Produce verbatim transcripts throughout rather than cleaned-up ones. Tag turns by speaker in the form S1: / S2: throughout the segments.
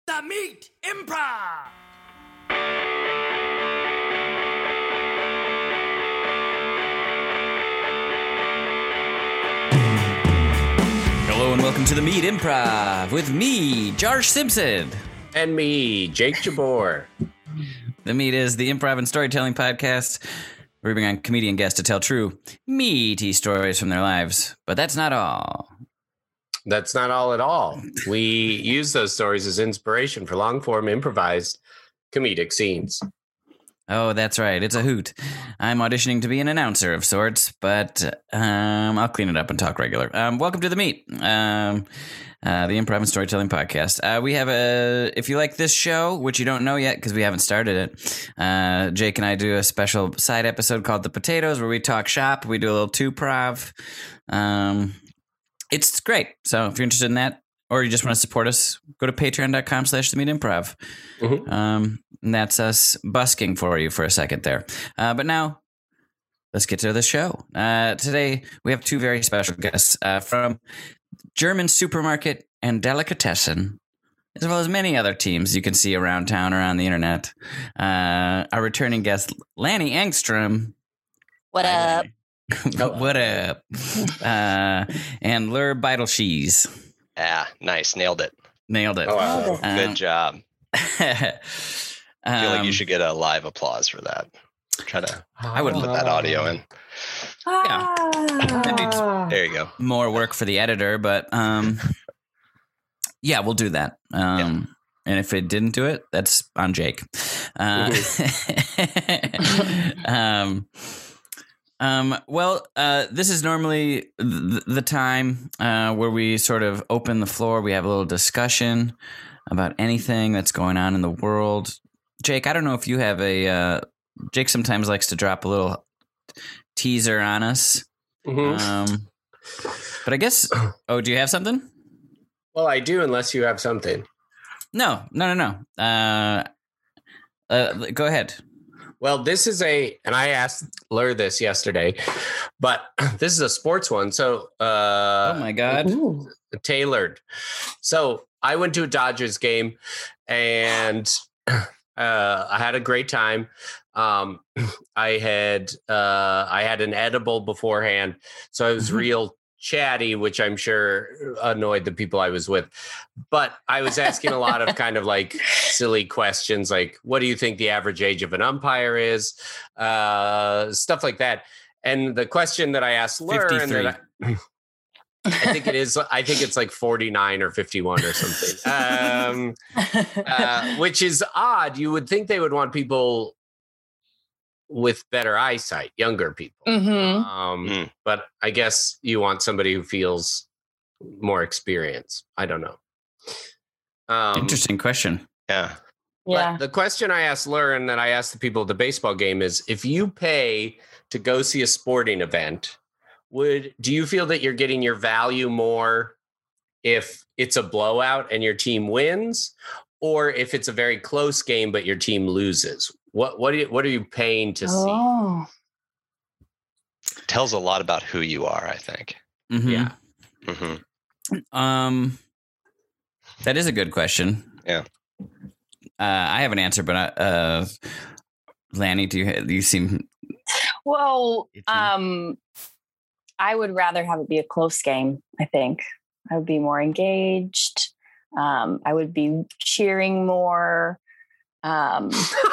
S1: The Meat Improv!
S2: Hello and welcome to The Meat Improv with me, Josh Simpson.
S3: And me, Jake Jabor.
S2: The Meat is the improv and storytelling podcast where we bring on comedian guests to tell true, meaty stories from their lives. But that's not all.
S3: That's not all at all. We use those stories as inspiration for long-form improvised comedic scenes.
S2: Oh, that's right. It's a hoot. I'm auditioning to be an announcer of sorts, but um, I'll clean it up and talk regular. Um, welcome to The Meat, um, uh, the improv and storytelling podcast. Uh, we have a, if you like this show, which you don't know yet because we haven't started it, uh, Jake and I do a special side episode called The Potatoes where we talk shop. We do a little two-prov. Um, it's great. So if you're interested in that, or you just want to support us, go to patreon.com slash the meat improv. Mm-hmm. Um, and that's us busking for you for a second there. Uh, but now, let's get to the show. Uh, today, we have two very special guests uh, from German Supermarket and Delicatessen, as well as many other teams you can see around town or on the internet. Uh, our returning guest, Lanny Engstrom.
S4: What up?
S2: What up? Uh, and Lur Beitelschieß.
S5: Yeah, nice. Nailed it.
S2: Nailed it.
S3: Oh, wow.
S2: Um,
S5: Good job. I feel like
S2: um,
S5: you should get a live applause for that. Try to
S2: I would
S5: put that audio in.
S2: Yeah.
S5: There you go.
S2: More work for the editor, but um, yeah, we'll do that. Um, yeah. And if it didn't do it, that's on Jake. Uh, um, um, well, uh, this is normally th- the time uh, where we sort of open the floor. We have a little discussion about anything that's going on in the world. Jake, I don't know if you have a. Uh, Jake sometimes likes to drop a little teaser on us. Mm-hmm. Um, but I guess. Oh, do you have something?
S3: Well, I do, unless you have something.
S2: No, no, no, no. Uh, uh, go ahead.
S3: Well, this is a, and I asked Lur this yesterday, but this is a sports one. So, uh,
S2: oh my God,
S3: ooh, tailored. So I went to a Dodgers game and uh, I had a great time. Um, I had, uh, I had an edible beforehand. So I was real chatty, which I'm sure annoyed the people I was with, but I was asking a lot of kind of like silly questions, like, what do you think the average age of an umpire is? Uh, stuff like that. And the question that I asked Lur, and that I, I think it is, I think it's like forty-nine or fifty-one or something, um, uh, which is odd. You would think they would want people with better eyesight, younger people.
S4: Mm-hmm.
S3: Um,
S5: mm.
S3: But I guess you want somebody who feels more experience. I don't know. Um,
S2: Interesting question.
S5: Yeah.
S4: Yeah.
S3: the question I asked Lur and that I asked the people at the baseball game is, if you pay to go see a sporting event, would do you feel that you're getting your value more if it's a blowout and your team wins, or if it's a very close game but your team loses? What what are you, what are you paying to
S4: oh.
S5: see? It tells a lot about who you are, I think.
S2: Mm-hmm.
S3: Yeah.
S5: Mm-hmm.
S2: Um, that is a good question.
S5: Yeah.
S2: Uh, I have an answer, but I, uh, Lanny, do you you seem
S4: Well, um, I would rather have it be a close game. I think I would be more engaged. Um, I would be cheering more. Um,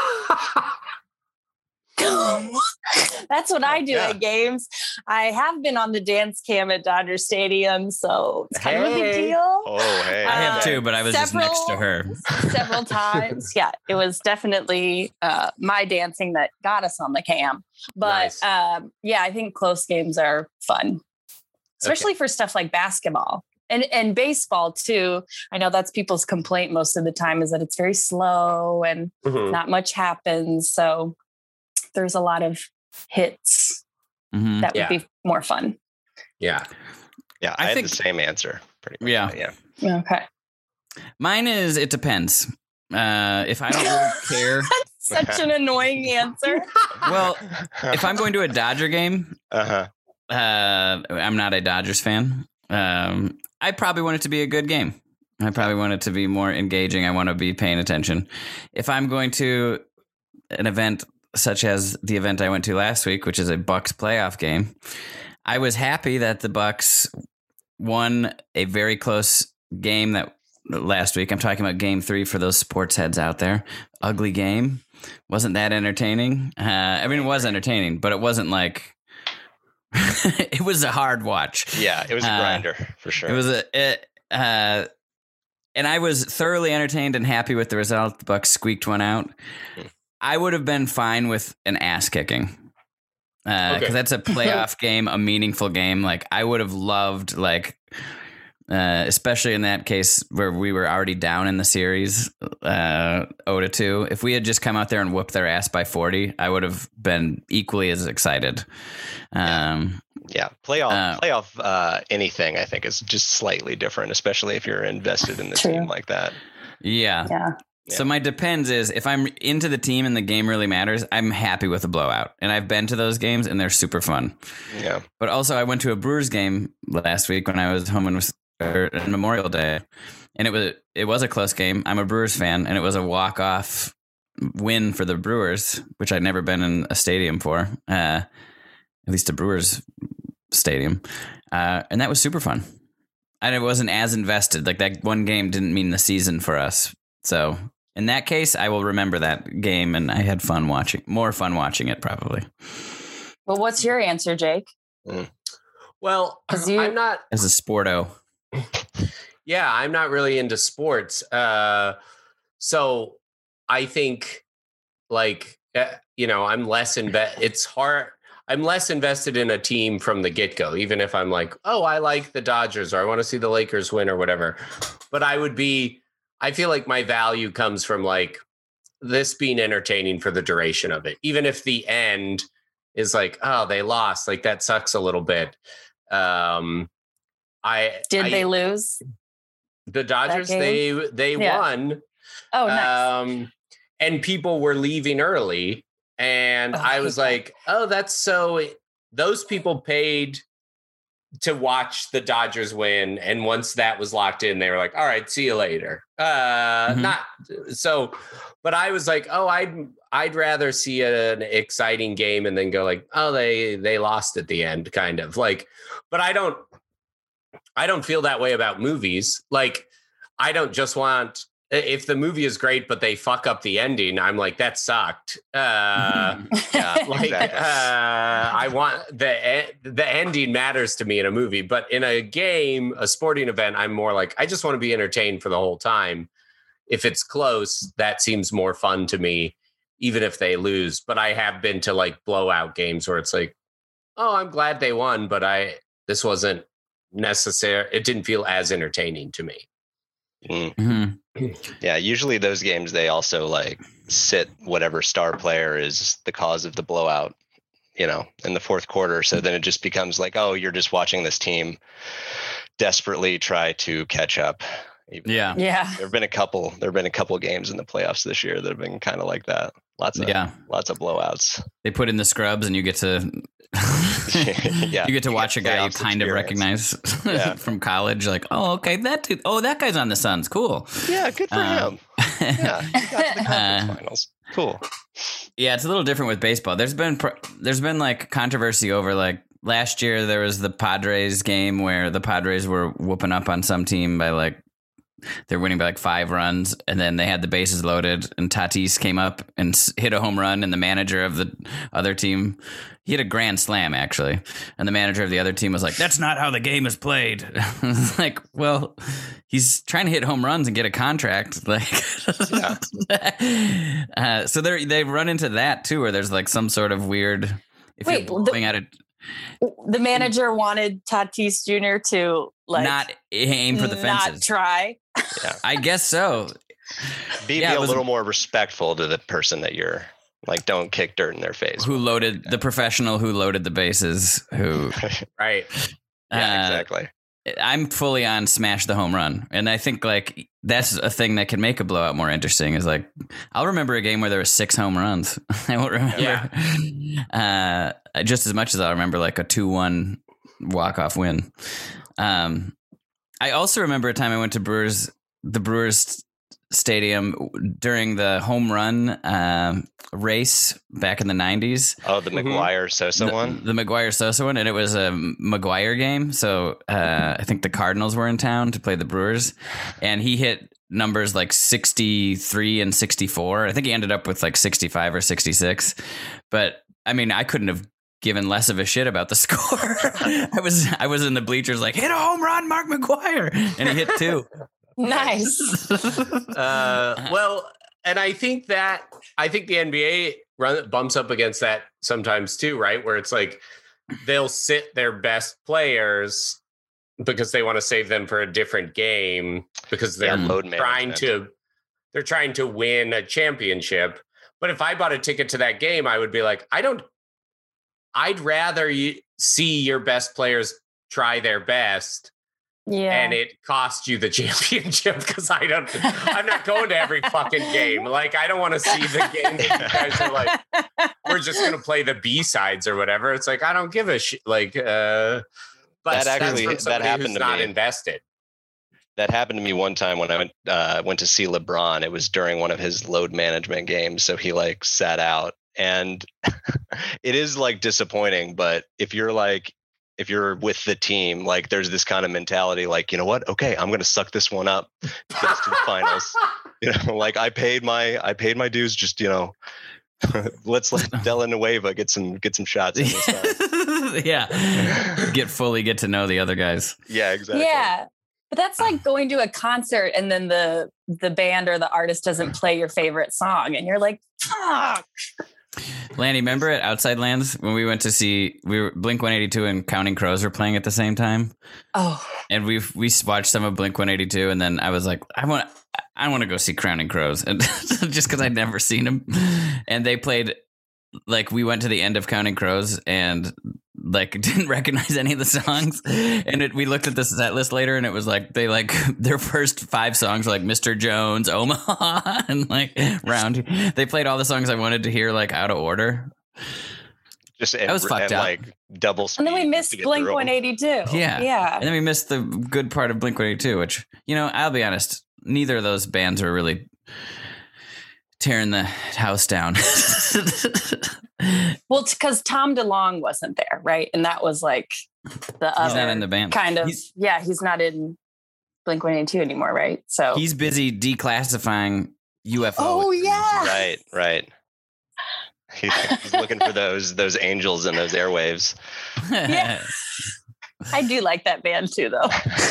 S4: that's what I do
S3: yeah.
S4: at games. I have been on the dance cam at Dodger Stadium, so it's kind hey. of a big deal.
S5: Oh, hey.
S2: I have too, but I was
S4: several,
S2: just next to her.
S4: Several times. Yeah, it was definitely uh, my dancing that got us on the cam. But
S3: nice.
S4: um, yeah, I think close games are fun, especially okay. for stuff like basketball. And and baseball too. I know that's people's complaint most of the time, is that it's very slow and mm-hmm. not much happens. So there's a lot of hits. Mm-hmm. That would yeah. be more fun.
S3: Yeah.
S5: Yeah. I, I think, had the same answer. Pretty much.
S2: Yeah.
S5: Yeah.
S4: Okay.
S2: Mine is, it depends. Uh, if I don't really care.
S4: Such an annoying answer.
S2: Well, if I'm going to a Dodger game,
S5: uh-huh.
S2: uh, I'm not a Dodgers fan. Um, I probably want it to be a good game. I probably want it to be more engaging. I want to be paying attention. If I'm going to an event such as the event I went to last week, which is a Bucks playoff game, I was happy that the Bucks won a very close game that last week. I'm talking about game three for those sports heads out there. Ugly game. Wasn't that entertaining? Uh, I mean, it was entertaining, but it wasn't like it was a hard watch.
S5: Yeah, it was a
S2: Uh,
S5: grinder for sure.
S2: It was a, it, uh, and I was thoroughly entertained and happy with the result. The Bucks squeaked one out. I would have been fine with an ass kicking. Because uh,
S3: Okay.
S2: that's a playoff game, a meaningful game. Like I would have loved, like, uh, especially in that case where we were already down in the series, uh, oh to two. If we had just come out there and whooped their ass by forty, I would have been equally as excited. Um,
S5: Yeah, playoff,
S2: Uh,
S5: playoff, uh, anything I think is just slightly different, especially if you're invested in the
S4: True.
S5: team like that.
S2: yeah.
S4: Yeah.
S2: So my depends is if I'm into the team and the game really matters, I'm happy with a blowout. And I've been to those games and they're super fun.
S5: Yeah,
S2: But also I went to a Brewers game last week when I was home on Memorial Day, and it was it was a close game. I'm a Brewers fan, and it was a walk-off win for the Brewers, which I'd never been in a stadium for, uh, at least a Brewers stadium. Uh, and that was super fun. And it wasn't as invested. Like that one game didn't mean the season for us. So in that case, I will remember that game, and I had fun watching, more fun watching it probably.
S4: Well, what's your answer, Jake?
S3: Well,
S4: 'Cause you-
S3: I'm not.
S2: As a sporto.
S3: Yeah, I'm not really into sports. Uh, so I think, like, uh, you know, I'm less inve- It's hard. I'm less invested in a team from the get go, even if I'm like, oh, I like the Dodgers or I want to see the Lakers win or whatever. But I would be. I feel like my value comes from like this being entertaining for the duration of it, even if the end is like, oh, they lost, like that sucks a little bit. Um, I
S4: Did
S3: I,
S4: they lose?
S3: the Dodgers?
S4: game?
S3: They they
S4: Yeah.
S3: won,
S4: Oh, nice.
S3: um, and people were leaving early, and
S4: Oh,
S3: I
S4: I
S3: was
S4: hate that.
S3: like, oh, that's so. Those people paid to watch the Dodgers win, and once that was locked in, they were like, all right, see you later. Uh,
S2: Mhm.
S3: Not so, but I was like, oh, I'd I'd rather see an exciting game and then go like, oh, they they lost at the end, kind of like. But I don't, I don't feel that way about movies. Like, I don't just want if the movie is great, but they fuck up the ending. I'm like, that sucked. Uh,
S5: yeah,
S3: like
S5: exactly.
S3: uh, I want the the ending matters to me in a movie, but in a game, a sporting event, I'm more like I just want to be entertained for the whole time. If it's close, that seems more fun to me, even if they lose. But I have been to like blowout games where it's like, oh, I'm glad they won, but I this wasn't necessary. It didn't feel as entertaining to me.
S5: Mm.
S2: Mm-hmm.
S5: Yeah, usually those games they also like sit whatever star player is the cause of the blowout, you know, in the fourth quarter. So then it just becomes like, oh, you're just watching this team desperately try to catch up. Even
S2: Yeah.
S4: Yeah.
S5: There have been a couple. There have been a couple games in the playoffs this year that have been kind of like that. Lots of
S2: Yeah.
S5: lots of blowouts.
S2: They put in the scrubs, and you get to
S5: Yeah,
S2: you get to
S5: you
S2: watch
S5: get
S2: a guy you
S5: playoffs
S2: kind of
S5: experience.
S2: recognize
S5: Yeah.
S2: from college. Like, oh, okay, that dude. Oh, that guy's on the Suns. Cool.
S5: Yeah, good for
S2: Um,
S5: him. Yeah, he got to the conference
S2: Uh,
S5: finals. Cool.
S2: Yeah, it's a little different with baseball. There's been pro- there's been like controversy over like last year there was the Padres game where the Padres were whooping up on some team by like they're winning by like five runs, and then they had the bases loaded, and Tatis came up and s- hit a home run, and the manager of the other team, he hit a grand slam actually, and the manager of the other team was like, "That's not how the game is played." Like, well, he's trying to hit home runs and get a contract, like. uh, so they they run into that too, where there's like some sort of weird. If
S4: Wait,
S2: you're
S4: the-
S2: blowing at it,
S4: The manager wanted Tatis Junior to like
S2: not aim for the
S4: not
S2: fences.
S4: try.
S2: I guess so.
S5: Be,
S2: Yeah,
S5: be
S2: it
S5: a
S2: was-
S5: little more respectful to the person that you're like. Don't kick dirt in their face.
S2: Who loaded the professional who loaded the bases? Who?
S3: Right.
S5: Yeah,
S2: uh,
S5: exactly.
S2: I'm fully on smash the home run, and I think like that's a thing that can make a blowout more interesting. Is like I'll remember a game where there were six home runs. I won't remember uh, just as much as I'll remember like a two one walk off win. Um, I also remember a time I went to Brewers the Brewers Stadium during the home run uh, race back in the nineties.
S5: Oh, the
S3: Mhm.
S5: McGuire Sosa
S2: The,
S5: one?
S2: the McGuire Sosa one, and it was a McGuire game. So uh, I think the Cardinals were in town to play the Brewers, and he hit numbers like sixty-three and sixty-four. I think he ended up with like sixty-five or sixty-six. But I mean, I couldn't have given less of a shit about the score. I was I was in the bleachers like, hit a home run, Mark McGuire, and he hit two.
S4: Nice.
S3: Uh, well, and I think that I think the N B A run bumps up against that sometimes too, right? Where it's like they'll sit their best players because they want to save them for a different game because they're
S5: Yeah, load
S3: trying
S5: management.
S3: to they're trying to win a championship. But if I bought a ticket to that game, I would be like, I don't. I'd rather you see your best players try their best.
S4: Yeah.
S3: And it cost you the championship because I don't, I'm not going to every fucking game. Like, I don't want to see the game that you guys are like, we're just going to play the B sides or whatever. It's like, I don't give a shit. Like, uh, but
S5: That actually-
S3: that's from
S5: that
S3: somebody
S5: happened
S3: who's
S5: to
S3: not
S5: me.
S3: invested.
S5: That happened to me one time when I went uh, went to see LeBron. It was during one of his load management games, so he like sat out, and it is like disappointing. But if you're like if you're with the team, like there's this kind of mentality, like, you know what? Okay, I'm gonna suck this one up to get us to the finals. You know, like I paid my I paid my dues. Just you know, let's let Della Nueva get some get some shots in this time.
S2: Yeah, get fully get to know the other guys.
S5: Yeah, exactly.
S4: Yeah. But that's like going to a concert and then the the band or the artist doesn't play your favorite song and you're like, fuck.
S2: Lanny, remember at Outside Lands when we went to see we were Blink one eighty-two and Counting Crows were playing at the same time,
S4: Oh,
S2: and we we watched some of Blink one eighty-two, and then I was like, I want I want to go see Counting Crows, and just because I'd never seen them, and they played like we went to the end of Counting Crows and like didn't recognize any of the songs, and it, we looked at the set list later, and it was like they like their first five songs were like Mister Jones, Omaha, and like Round. They played all the songs I wanted to hear like out of order.
S5: Just and,
S2: That was fucked
S5: and,
S2: up.
S5: like double speed.
S4: and then we
S5: to
S4: missed
S5: get
S4: Blink
S5: through 'em.
S4: one eighty-two.
S2: Yeah.
S4: Yeah.
S2: And then we missed the good part of Blink one eighty-two, which, you know, I'll be honest, neither of those bands were really tearing the house down.
S4: Well, because Tom DeLonge wasn't there, right? And that was like the
S2: He's
S4: other
S2: not in the band.
S4: kind of,
S2: He's-
S4: yeah, he's not in Blink one eighty-two anymore, right? So,
S2: He's busy declassifying U F O.
S4: oh, yeah.
S5: Right, right. He, he's looking for those those angels in those airwaves.
S4: Yeah. I do like that band too, though.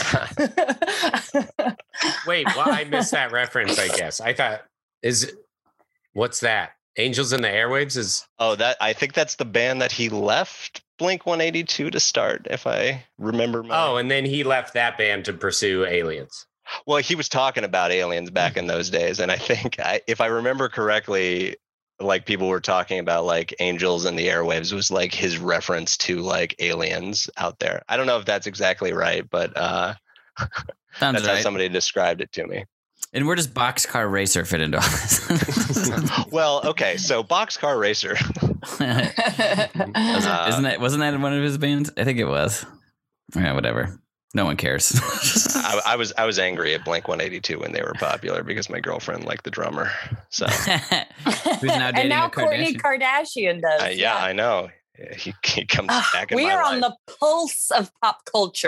S3: Wait, well, I missed that reference, I guess. I thought, is what's that? Angels in the Airwaves is
S5: Oh, that I think that's the band that he left Blink one eighty-two to start, if I remember. My...
S3: oh, and then he left that band to pursue Aliens.
S5: Well, he was talking about aliens back in those days, and I think I, if I remember correctly, like people were talking about like angels in the airwaves was like his reference to like aliens out there. I don't know if that's exactly right, but uh,
S2: Sounds
S5: that's how
S2: right.
S5: somebody described it to me.
S2: And where does Boxcar Racer fit into all this?
S5: Well, okay, so Boxcar Racer.
S2: Wasn't-
S5: Uh,
S2: Isn't that wasn't that one of his bands? I think it was. Yeah, whatever. No one cares.
S5: I, I was I was angry at Blink one eighty-two when they were popular because my girlfriend liked the drummer. So
S2: Who's now dating
S4: and now
S2: a
S4: Kourtney
S2: Kardashian?
S4: Kardashian does.
S5: uh, yeah, I know. He, he comes
S4: Ah,
S5: back in
S4: we
S5: my
S4: are
S5: life.
S4: on the pulse of pop culture.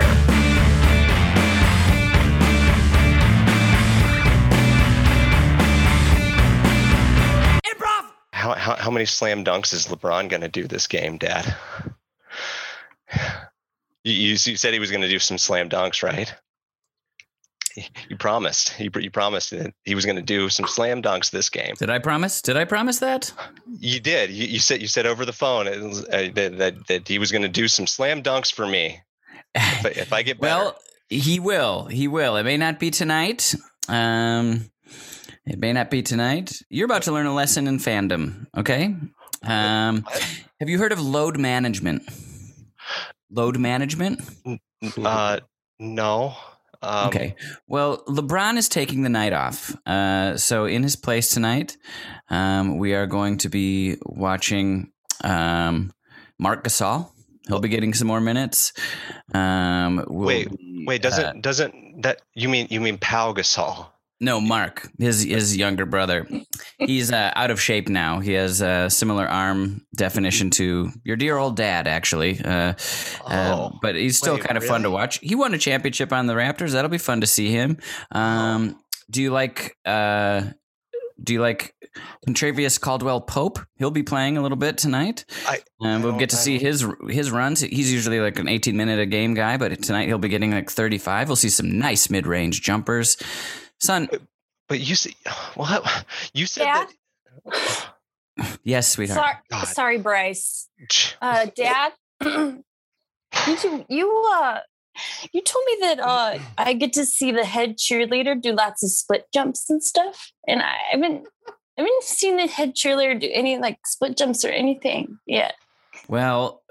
S1: Improv!
S5: How, how how many slam dunks is LeBron going to do this game, Dad? You, you, you said he was going to do some slam dunks, right? You promised. You, you promised that he was going to do some slam dunks this game.
S2: Did I promise? Did I promise that?
S5: You did. You, you said you said over the phone it was, uh, that, that that he was going to do some slam dunks for me if I, if I get better.
S2: Well, he will. He will. It may not be tonight. Um, it may not be tonight. You're about to learn a lesson in fandom. Okay. Um, have you heard of load management? Load management.
S5: uh, no. Um,
S2: Okay. Well, LeBron is taking the night off. Uh, so in his place tonight, um, we are going to be watching um, Marc Gasol. He'll be getting some more minutes. Um, we'll
S5: Wait,
S2: be,
S5: Wait, doesn't
S2: uh,
S5: doesn't that you mean you mean Pau Gasol?
S2: No, Mark, his his younger brother. He's uh, out of shape now. He has a similar arm definition to your dear old dad, actually. Uh,
S5: Oh,
S2: uh, but he's still
S5: wait,
S2: kind of fun to
S5: really?
S2: watch. He won a championship on the Raptors. That'll be fun to see him. Um, do you like? Uh, do you like Contravious Caldwell Pope? He'll be playing a little bit tonight.
S5: I-
S2: Um, we'll
S5: don't-
S2: get to
S5: I
S2: see
S5: don't-
S2: his his runs. He's usually like an eighteen minute a game guy, but tonight he'll be getting like thirty-five. We'll see some nice mid range jumpers. Son,
S5: But you see, what you said
S4: Dad?
S5: that.
S2: yes, sweetheart.
S4: Sorry,
S5: God.
S4: sorry, Bryce. Uh, Dad, you two, you uh, you told me that uh, I get to see the head cheerleader do lots of split jumps and stuff, and I haven't, I haven't seen the head cheerleader do any like split jumps or anything yet.
S2: Well,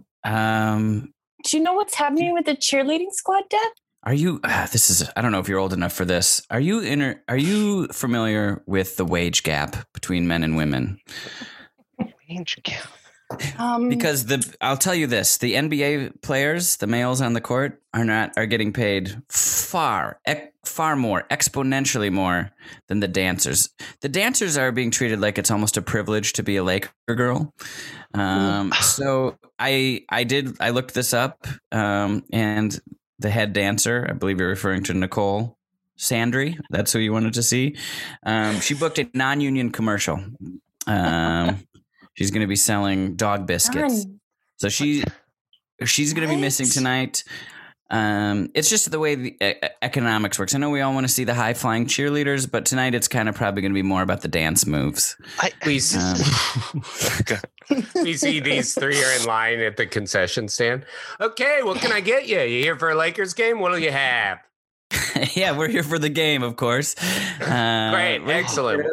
S2: um,
S4: Do you know what's happening with the cheerleading squad, Dad?
S2: are you? Uh, this is. I don't know if you're old enough for this. Are you inter, Are you familiar with the wage gap between men and women?
S5: Range gap.
S4: Um,
S2: Because the I'll tell you this: the N B A players, the males on the court, are not are getting paid far, ec, far more, exponentially more than the dancers. The dancers are being treated like it's almost a privilege to be a Laker girl. Um, so I I did I looked this up, um, and the head dancer, I believe you're referring to Nicole Sandry. That's who you wanted to see. Um, she booked a non-union commercial. Um, she's going to be selling dog biscuits.
S4: Darn.
S2: So she she's going to be missing
S4: What?
S2: tonight. Um, it's just the way the e- economics works. I know we all want to see the high flying cheerleaders, but tonight it's kind of probably going to be more about the dance moves.
S5: I,
S3: We see,
S2: Um,
S3: we see these three are in line at the concession stand. Okay, what can I get you? You here for a Lakers game? What'll you have?
S2: yeah, we're here for the game, of course. Uh,
S3: Great, excellent.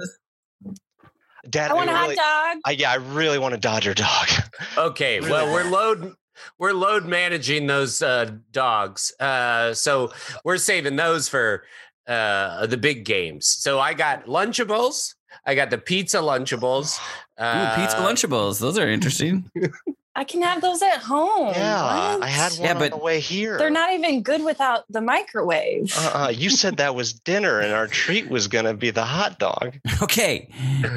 S5: Dad,
S4: I want a
S5: really,
S4: hot dog.
S5: I, yeah, I really want a Dodger dog.
S3: Okay,
S5: Really
S3: well,
S5: bad.
S3: we're load we're load managing those uh, dogs, uh, so we're saving those for uh, the big games. So I got Lunchables. I got the pizza Lunchables. Uh,
S2: Ooh, pizza Lunchables. Those are interesting.
S4: I can have those at home.
S5: Yeah,
S4: What?
S5: I had one
S2: Yeah,
S5: on
S2: but
S5: the way here.
S4: They're not even good without the microwave.
S5: Uh-uh, you said that was dinner, and our treat was going to be the hot dog.
S2: Okay.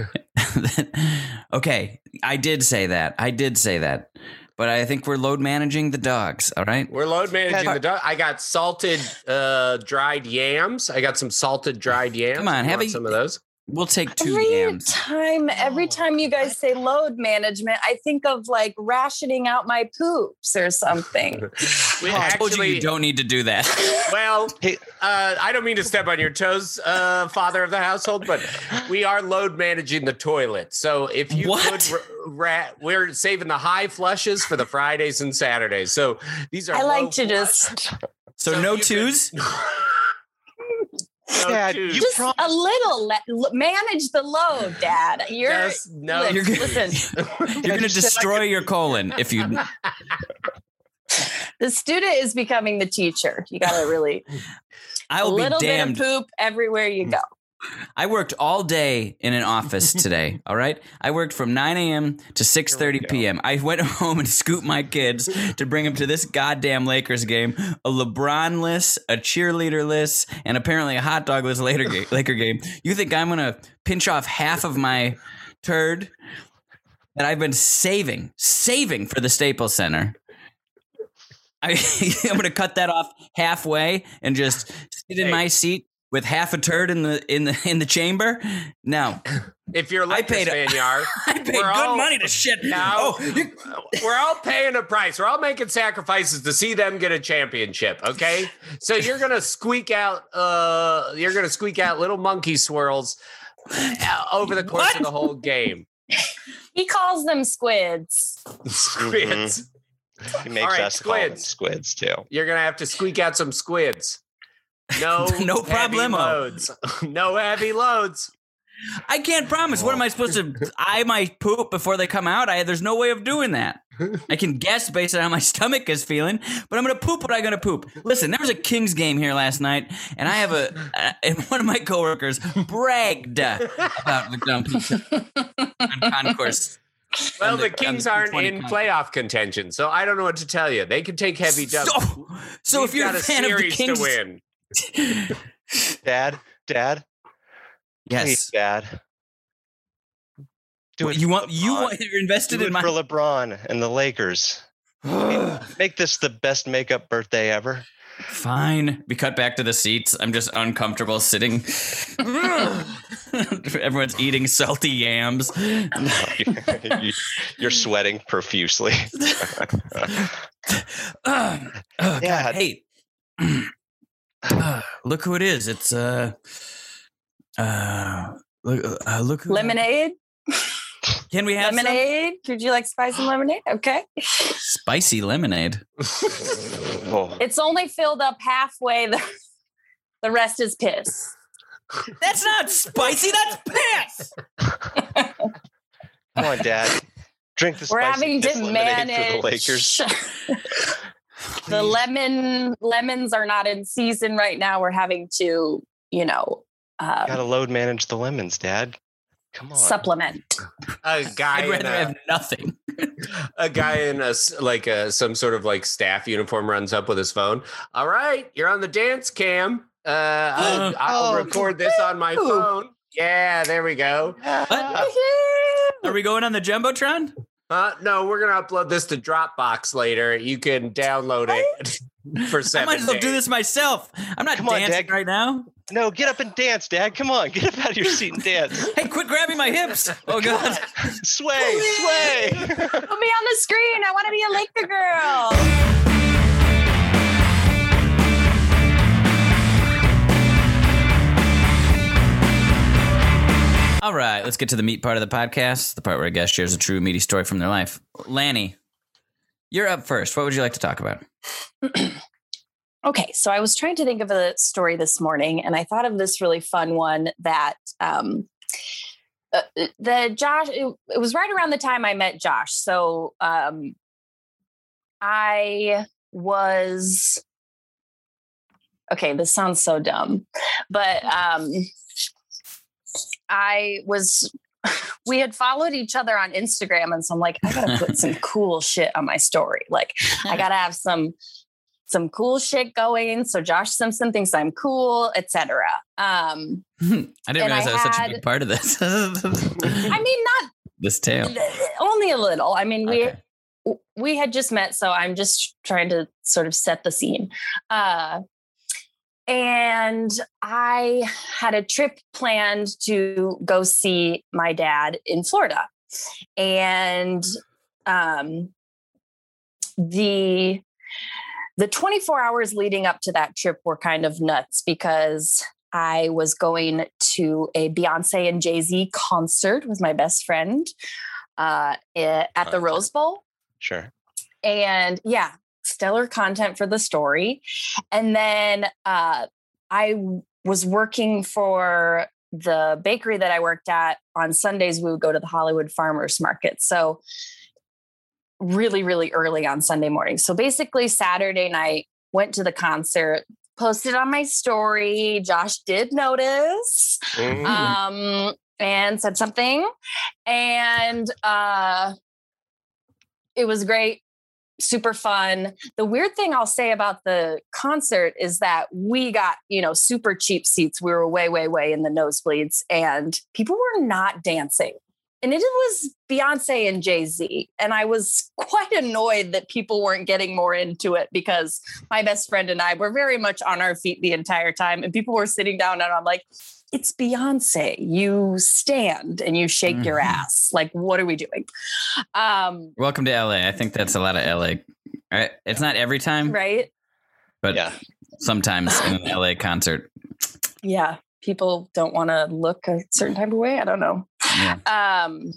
S2: okay. I did say that. I did say that. But I think we're load managing the dogs. All right.
S3: We're load managing
S5: Had-
S3: the dog. I got salted uh, dried yams. I got some salted dried yams.
S2: Come on,
S3: You
S2: have
S3: want
S2: a-
S3: some of those.
S2: We'll take two
S4: Every
S2: yams.
S4: time, every
S5: Oh,
S4: time you guys say load management, I think of like rationing out my poops or something.
S3: We
S2: I told you
S3: actually,
S2: you don't need to do that.
S3: well,
S5: Hey,
S3: uh, I don't mean to step on your toes, uh, father of the household, but we are load managing the toilet. So if you
S2: What?
S3: could, ra- ra- we're saving the high flushes for the Fridays and Saturdays. So these are.
S4: I
S3: low
S4: like to
S3: flush-
S4: just
S2: So,
S3: So
S2: no
S3: you could-
S2: twos?
S3: No
S5: Dad,
S3: twos.
S5: you
S4: just
S5: promised-
S4: a little le- l- manage the load, Dad. You're
S3: Just no.
S4: li-
S2: You're good.
S4: listen.
S2: You're going to
S5: you said I
S2: destroy your colon if you.
S4: The student is becoming the teacher. You got to really
S2: I
S4: a
S2: will be
S4: little bit
S2: damned.
S4: of poop everywhere you go.
S2: I worked all day in an office today. All right, I worked from nine a.m. to six thirty p.m. I went home and scooped my kids to bring them to this goddamn Lakers game, a LeBron-less, a cheerleader-less, and apparently a hot dog-less Laker ga- Laker game. You think I'm gonna pinch off half of my turd that I've been saving, saving for the Staples Center? I, I'm gonna cut that off halfway and just sit in
S3: Hey.
S2: my seat with half a turd in the in the in the chamber. No,
S3: If you're a
S2: I
S3: Lakers
S2: paid-
S3: fan, you are.
S2: I paid
S3: We're
S2: good
S3: all-
S2: money to shit.
S3: Now,
S2: Oh, you-
S3: we're all paying a price. We're all making sacrifices to see them get a championship. Okay, so you're gonna squeak out. Uh, you're gonna squeak out little monkey swirls uh, over the course
S2: What?
S3: of the whole game.
S4: He calls them squids.
S3: Squids.
S5: He makes
S3: All right,
S5: us call them
S3: squids.
S5: squids too.
S3: You're gonna have to squeak out some squids. No,
S2: No
S3: heavy
S2: problemo.
S3: loads. No heavy loads.
S2: I can't promise. What am I supposed to eye my poop before they come out? I, there's no way of doing that. I can guess based on how my stomach is feeling, but I'm gonna poop what I'm gonna poop. Listen, there was a Kings game here last night, and I have a uh, and one of my coworkers bragged about McDonald's pizza on concourse.
S3: Well,
S2: On
S3: the
S2: the-
S3: Kings
S2: on the
S3: aren't
S2: twenty
S3: in
S2: con-
S3: playoff contention, so I don't know what to tell you. They can take heavy dubs.
S2: So, so
S3: We've
S2: if you're
S3: got
S2: a fan of the
S3: series
S2: Kings,
S3: to win.
S5: Dad, Dad,
S2: Yes,
S5: Please, Dad. Do
S2: What,
S5: it.
S2: you
S5: for
S2: want you
S5: LeBron.
S2: want you're invested
S5: Do
S2: in
S5: it
S2: my
S5: for LeBron and the Lakers. Make this the best makeup birthday ever.
S2: Fine. We cut back to the seats. I'm just uncomfortable sitting. Everyone's eating salty yams.
S5: You- You're sweating profusely.
S2: Uh, oh, God.
S5: Dad.
S2: Hey, uh, look who it is. It's uh, uh, look, uh, look who.
S4: Lemonade?
S2: Can we have some?
S4: Lemonade? Would you like spicy lemonade? Okay.
S2: Spicy lemonade?
S5: Oh,
S4: It's only filled up halfway. The, the rest is piss.
S2: That's not spicy. That's piss.
S5: come on, Dad. Drink the
S4: We're
S5: spicy
S4: having
S5: piss
S4: to
S5: lemonade
S4: manage.
S5: for the Lakers.
S4: The lemon lemons are not in season right now. We're having to, you know, uh,
S5: Gotta load manage the lemons, Dad. Come on.
S4: supplement.
S3: A guy,
S2: I'd
S3: in
S2: rather
S3: a,
S2: have nothing.
S3: a guy in a s- like a some sort of like staff uniform runs up with his phone. All right, you're on the dance cam. Uh, I'll, I'll
S5: Oh,
S3: record this on my
S4: woo.
S3: phone. Yeah, there we go.
S2: What? Are we going on the jumbotron?
S3: Uh, no, we're gonna upload this to Dropbox later. You can download it for
S2: I
S3: seven
S2: might as well
S3: days.
S2: do this myself. I'm not
S5: Come on,
S2: dancing
S5: Dad.
S2: right now.
S5: No, get up and dance, Dad. Come on, get up out of your seat and dance.
S2: Hey, quit grabbing my hips. Oh, God.
S5: Sway, sway.
S4: Put me on the screen. I want to be a Laker girl.
S2: All right, let's get to the meat part of the podcast, the part where a guest shares a true meaty story from their life. Lanny, you're up first. What would you like to talk about?
S4: Okay, so I was trying to think of a story this morning, and I thought of this really fun one that um, uh, the Josh. It, it was right around the time I met Josh. So um, I was okay. This sounds so dumb, but um, I was. We had followed each other on Instagram, and so I'm like, I gotta put some cool shit on my story. Like, I gotta have some. some cool shit going. So Josh Simpson thinks I'm cool, et cetera. Um,
S2: I didn't
S4: And
S2: realize
S4: I
S2: that was such a
S4: had-
S2: big part of this.
S4: I mean, not
S2: This tale.
S4: only a little. I mean, we,
S2: Okay.
S4: we had just met, so I'm just trying to sort of set the scene. Uh, and I had a trip planned to go see my dad in Florida. And um, the The twenty-four hours leading up to that trip were kind of nuts because I was going to a Beyonce and Jay-Z concert with my best friend uh, at the
S5: Concert.
S4: Rose Bowl.
S5: Sure.
S4: And yeah, stellar content for the story. And then uh, I was working for the bakery that I worked at. On Sundays, we would go to the Hollywood Farmers Market. So really, really early on Sunday morning. So basically Saturday night, went to the concert, posted on my story. Josh did notice
S3: Mhm.
S4: um, and said something. And uh, it was great. Super fun. The weird thing I'll say about the concert is that we got, you know, super cheap seats. We were way, way, way in the nosebleeds, and people were not dancing. And it was Beyonce and Jay-Z. And I was quite annoyed that people weren't getting more into it because my best friend and I were very much on our feet the entire time. And people were sitting down and I'm like, it's Beyonce. You stand and you shake mm-hmm. your ass. Like, what are we doing? Um,
S2: Welcome to L A. I think that's a lot of L A. Right? It's not every time.
S4: Right.
S2: But
S5: yeah.
S2: sometimes in an L A concert.
S4: Yeah. People don't want to look a certain type of way. I don't know.
S2: Yeah.
S4: Um,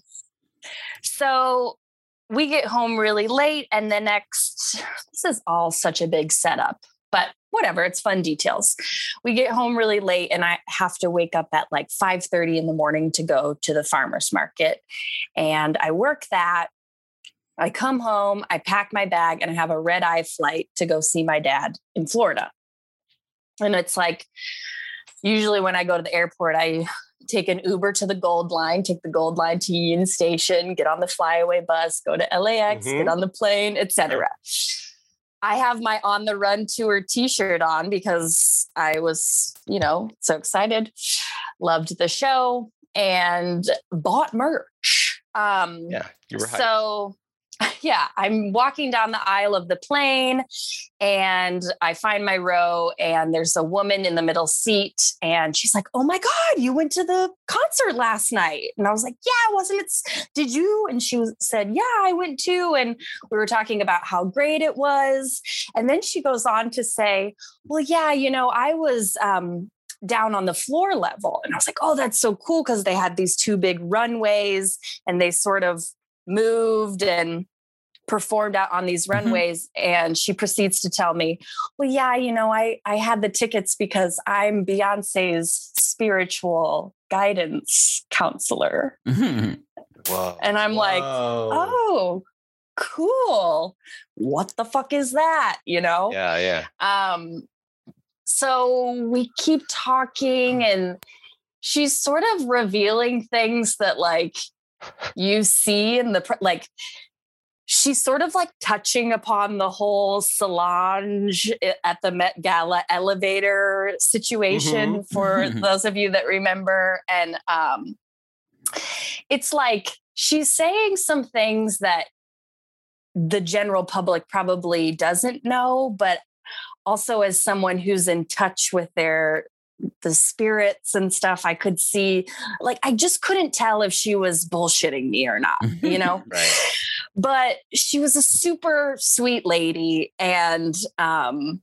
S4: so we get home really late, and the next, this is all such a big setup, but whatever, it's fun details. We get home really late, and I have to wake up at like five thirty in the morning to go to the farmer's market. And I work that. I come home, I pack my bag, and I have a red eye flight to go see my dad in Florida. And it's like, usually when I go to the airport, I take an Uber to the Gold Line, take the Gold Line to Union Station, get on the flyaway bus, go to L A X,
S3: Mhm.
S4: get on the plane, et cetera. I have my On the Run tour t-shirt on because I was, you know, so excited, loved the show, and bought merch. Um,
S5: Yeah, you were hyped.
S4: So yeah, I'm walking down the aisle of the plane and I find my row and there's a woman in the middle seat and she's like, "Oh my God, you went to the concert last night." And I was like, "Yeah, wasn't it? Did you?" And she was, said, "Yeah, I went too." And we were talking about how great it was. And then she goes on to say, "Well, yeah, you know, I was, um, down on the floor level." And I was like, "Oh, that's so cool." Because they had these two big runways and they sort of moved and performed out on these runways. Mm-hmm. And she proceeds to tell me, "Well, yeah, you know, I, I had the tickets because I'm Beyonce's spiritual guidance counselor."
S2: Mm-hmm.
S5: Whoa.
S4: And I'm
S3: Whoa.
S4: like, "Oh, cool. What the fuck is that?" You know?
S5: Yeah, yeah.
S4: Um, so we keep talking and she's sort of revealing things that like you see in the, pre- like, she's sort of like touching upon the whole Solange at the Met Gala elevator situation, mm-hmm. for those of you that remember. And um, it's like she's saying some things that the general public probably doesn't know, but also as someone who's in touch with their the spirits and stuff, I could see, like, I just couldn't tell if she was bullshitting me or not, you know?
S5: Right.
S4: But she was a super sweet lady. And um,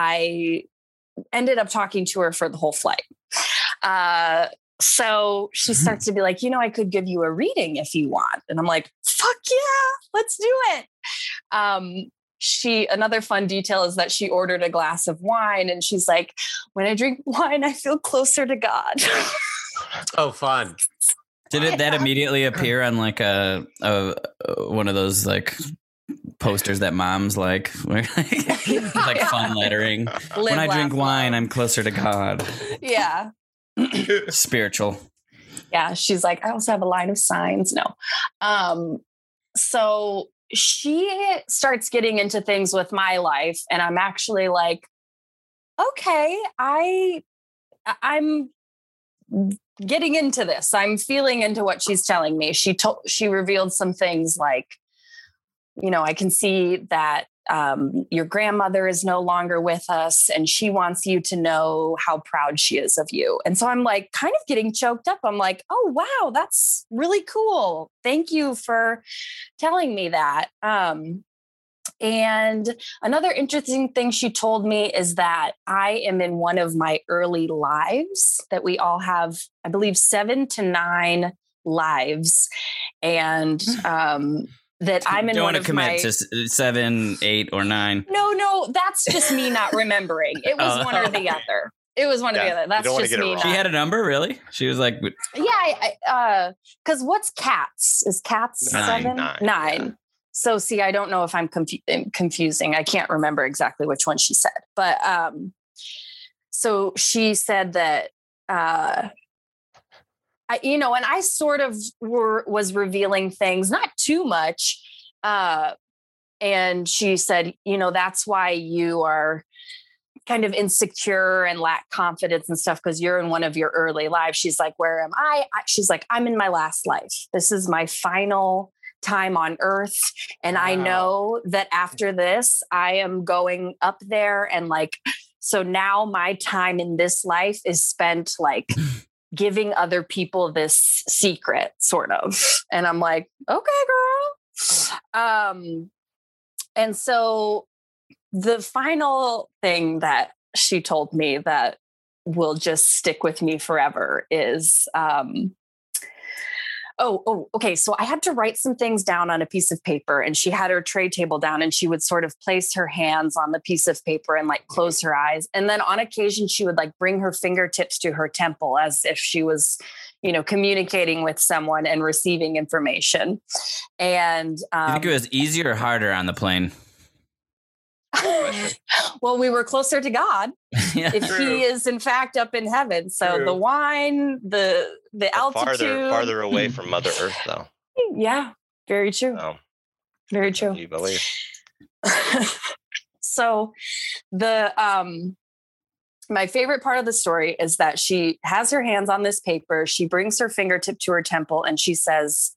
S4: I ended up talking to her for the whole flight. Uh, so she starts to be like, "You know, I could give you a reading if you want." And I'm like, "Fuck yeah, let's do it." Um, She, another fun detail is that she ordered a glass of wine and she's like, "When I drink wine, I feel closer to God."
S3: Oh, fun.
S2: Did it that immediately appear on like a, a, a one of those like posters that moms like, like fun lettering?
S4: Live,
S2: "When I drink
S4: laugh,
S2: wine,
S4: love."
S2: I'm closer to God.
S4: Yeah.
S2: Spiritual.
S4: Yeah. She's like, "I also have a line of signs." No. Um, so she starts getting into things with my life. And I'm actually like, okay, I, I'm getting into this. I'm feeling into what she's telling me. She told, she revealed some things like, you know, "I can see that um, your grandmother is no longer with us and she wants you to know how proud she is of you." And so I'm like kind of getting choked up. I'm like, "Oh, wow, that's really cool. Thank you for telling me that." Um, and another interesting thing she told me is that I am in one of my early lives, that we all have, I believe, seven to nine lives. And, um, that I'm in
S2: Don't
S4: one
S2: want to
S4: of
S2: commit
S4: my,
S2: to seven, eight, or nine.
S4: No, no, that's just me not remembering. It was
S2: Oh.
S4: one or the other. It was one
S5: Yeah,
S4: or the other. That's
S5: you don't wanna
S4: just
S5: get it
S4: me.
S5: wrong.
S2: She
S4: Not,
S2: had a number, really? She was like,
S4: yeah, I, uh, because what's cats? Is cats
S2: Nine.
S4: seven?
S5: Nine,
S4: Nine.
S5: yeah.
S4: So see, I don't know if I'm confu- confusing. I can't remember exactly which one she said, but um, so she said that. Uh, I, you know, and I sort of were was revealing things, not too much. Uh, and she said, "You know, that's why you are kind of insecure and lack confidence and stuff, because you're in one of your early lives." She's like, "Where am I?" She's like, "I'm in my last life. This is my final time on earth. And wow. I know that after this, I am going up there. And like, so now my time in this life is spent like giving other people this secret, sort of." And I'm like, "Okay, girl." Um, and so the final thing that she told me that will just stick with me forever is, um, oh, oh, okay. So I had to write some things down on a piece of paper, and she had her tray table down, and she would sort of place her hands on the piece of paper and like close her eyes. And then on occasion, she would like bring her fingertips to her temple as if she was, you know, communicating with someone and receiving information. And um,
S2: you think it was easier or harder on the plane?
S4: well, we were closer to God.
S2: Yeah.
S4: If
S3: True.
S4: he is in fact up in heaven. So
S3: True.
S4: the wine, the the
S5: But
S4: altitude,
S5: farther, farther away from Mother Earth, though.
S4: Yeah, very true.
S5: So,
S4: Very true.
S5: you believe?
S4: So the um my favorite part of the story is that she has her hands on this paper. She brings her fingertip to her temple and she says,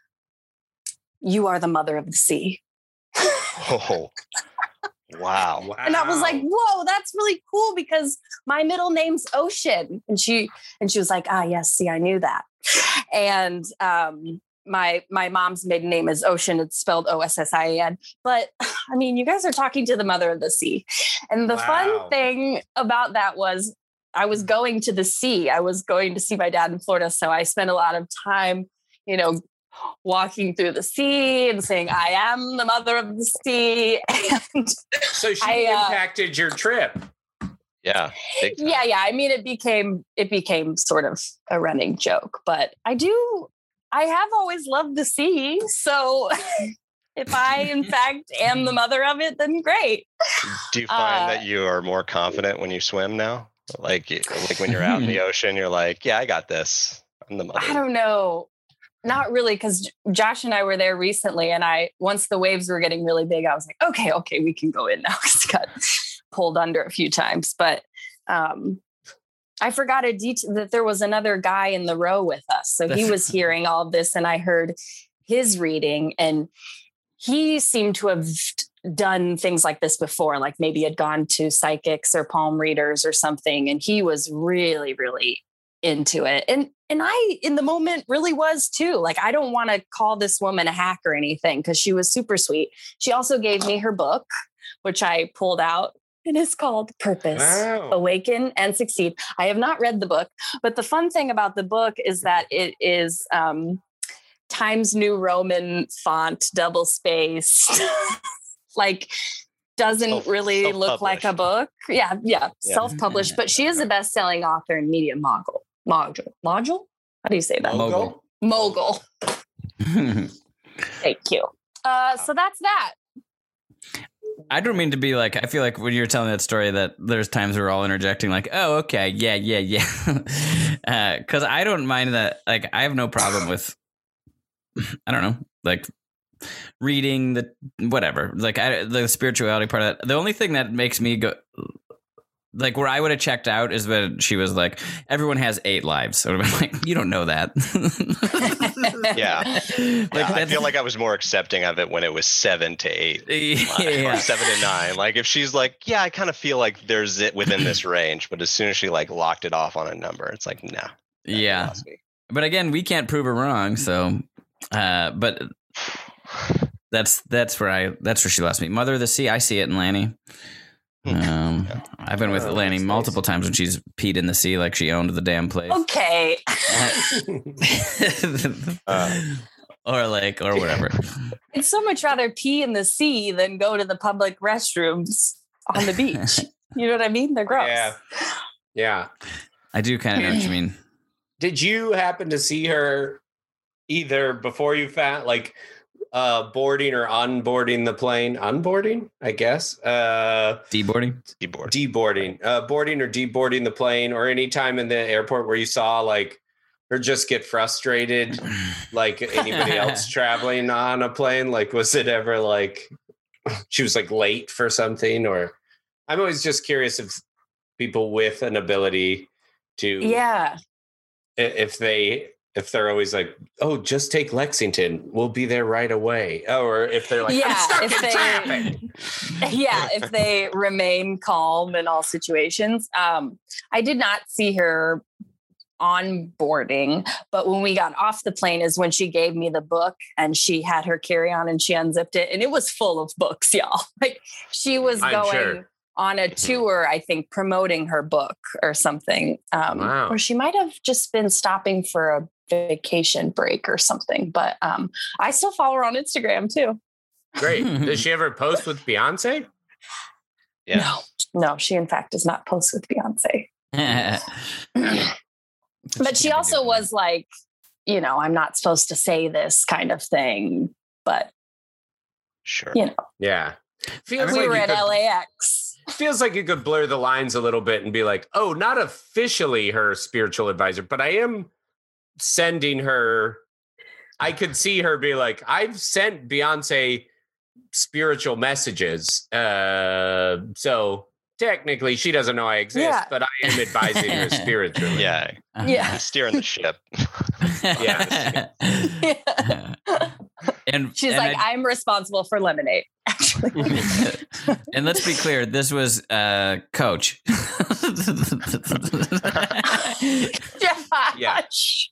S4: "You are the mother of the sea."
S5: Oh, wow.
S3: Wow.
S4: And I was like, whoa, that's really cool because my middle name's Ocean. And she and she was like, ah, yes, see, I knew that. And um, my my mom's maiden name is Ocean. It's spelled O S S I A N. But I mean, you guys are talking to the mother of the sea. And the
S3: Wow.
S4: fun thing about that was I was going to the sea. I was going to see my dad in Florida. So I spent a lot of time, you know, walking through the sea and saying, I am the mother of the sea. And
S3: So she
S4: I, uh,
S3: impacted your trip.
S5: Yeah. big time.
S4: yeah, yeah. I mean, it became it became sort of a running joke, but I do. I have always loved the sea, so if I, in fact, am the mother of it, then great.
S5: Do you find
S4: Uh,
S5: that you are more confident when you swim now? Like, like when you're out in the ocean, you're like, yeah, I got this. I'm the mother.
S4: I don't know. Not really, because Josh and I were there recently, and I once the waves were getting really big, I was like, okay, okay, we can go in now. Because got pulled under a few times, but um, I forgot a detail that there was another guy in the row with us, so he was hearing all of this, and I heard his reading, and he seemed to have done things like this before, like maybe had gone to psychics or palm readers or something, and he was really, really into it. And and I, in the moment, really was too. Like, I don't want to call this woman a hack or anything because she was super sweet. She also gave me her book, which I pulled out. It is called Purpose,
S3: Wow.
S4: Awaken and Succeed. I have not read the book, but the fun thing about the book is that it is um, Times New Roman font, double spaced, like doesn't
S5: Self-
S4: really look like a book. Yeah, yeah,
S5: Yeah.
S4: self-published. But she is a best-selling author in Media Mogul. Mogul. Module? How do you say that?
S2: Mogul.
S4: Mogul. Thank you. Uh, so that's that.
S2: I don't mean to be like, I feel like when you're telling that story that there's times we're all interjecting like, oh, okay, yeah, yeah, yeah. Because uh, I don't mind that. Like, I have no problem with, I don't know, like reading the whatever, like I, the spirituality part of that. The only thing that makes me go, like where I would have checked out is when she was like, everyone has eight lives. So I'm like, you don't know that.
S5: Yeah.
S2: Like,
S5: Yeah, I
S2: that's-
S5: feel like I was more accepting of it when it was seven to eight.
S2: Yeah.
S5: Or seven to nine. Like if she's like, yeah, I kind of feel like there's it within this range, but as soon as she like locked it off on a number, it's like, nah.
S2: Yeah.
S5: lost me.
S2: But again, we can't prove her wrong. So, uh, but that's that's where I that's where she lost me. Mother of the Sea. I see it in Lanny. Um, I've been with
S3: Oh,
S2: Lanny
S3: that's
S2: multiple times when she's peed in the sea, like she owned the damn place.
S4: Okay.
S5: Uh.
S2: Or like, or whatever.
S4: I'd so much rather pee in the sea than go to the public restrooms on the beach. You know what I mean? They're gross.
S3: Yeah. Yeah.
S2: I do kind of know what you mean.
S3: Did you happen to see her either before you found like uh boarding or onboarding the plane? Unboarding, I guess. Uh
S2: Deboarding?
S5: Keyboard.
S3: deboarding. Uh boarding or deboarding the plane, or any time in the airport where you saw like her just get frustrated like anybody else traveling on a plane? Like, was it ever like she was like late for something? Or I'm always just curious if people with an ability to
S4: Yeah.
S3: if they if they're always like, oh, just take Lexington, we'll be there right away. Or if they're like,
S4: Yeah,
S3: I'm stuck
S4: if
S3: in
S4: they-
S3: traffic.
S4: Yeah, if they remain calm in all situations. Um, I did not see her onboarding, but when we got off the plane is when she gave me the book and she had her carry-on and she unzipped it and it was full of books, y'all. Like she was
S3: I'm
S4: going
S3: sure.
S4: on a tour, I think, promoting her book or something. Um,
S3: Wow.
S4: Or she might have just been stopping for a vacation break or something. But um, I still follow her on Instagram too.
S3: Great. Does she ever post with Beyonce?
S5: Yeah.
S4: No, no, she in fact does not post with Beyonce. But she also was like, you know, I'm not supposed to say this kind of thing. But
S5: Sure.
S4: you know,
S3: Yeah. Feels
S4: we
S3: like
S4: were
S3: you
S4: at
S3: could-
S4: L A X.
S3: feels like you could blur the lines a little bit and be like, oh, not officially her spiritual advisor, but I am sending her. I could see her be like, I've sent Beyonce spiritual messages. Uh, so technically, she doesn't know I exist,
S4: Yeah.
S3: but I am advising her spiritually.
S5: Yeah,
S4: Yeah.
S5: steering the ship.
S3: Yeah.
S4: Yeah.
S2: And
S4: She's
S2: and
S4: like,
S2: I-
S4: I'm responsible for lemonade. Actually.
S2: and let's be clear, this was uh, Coach.
S4: Josh.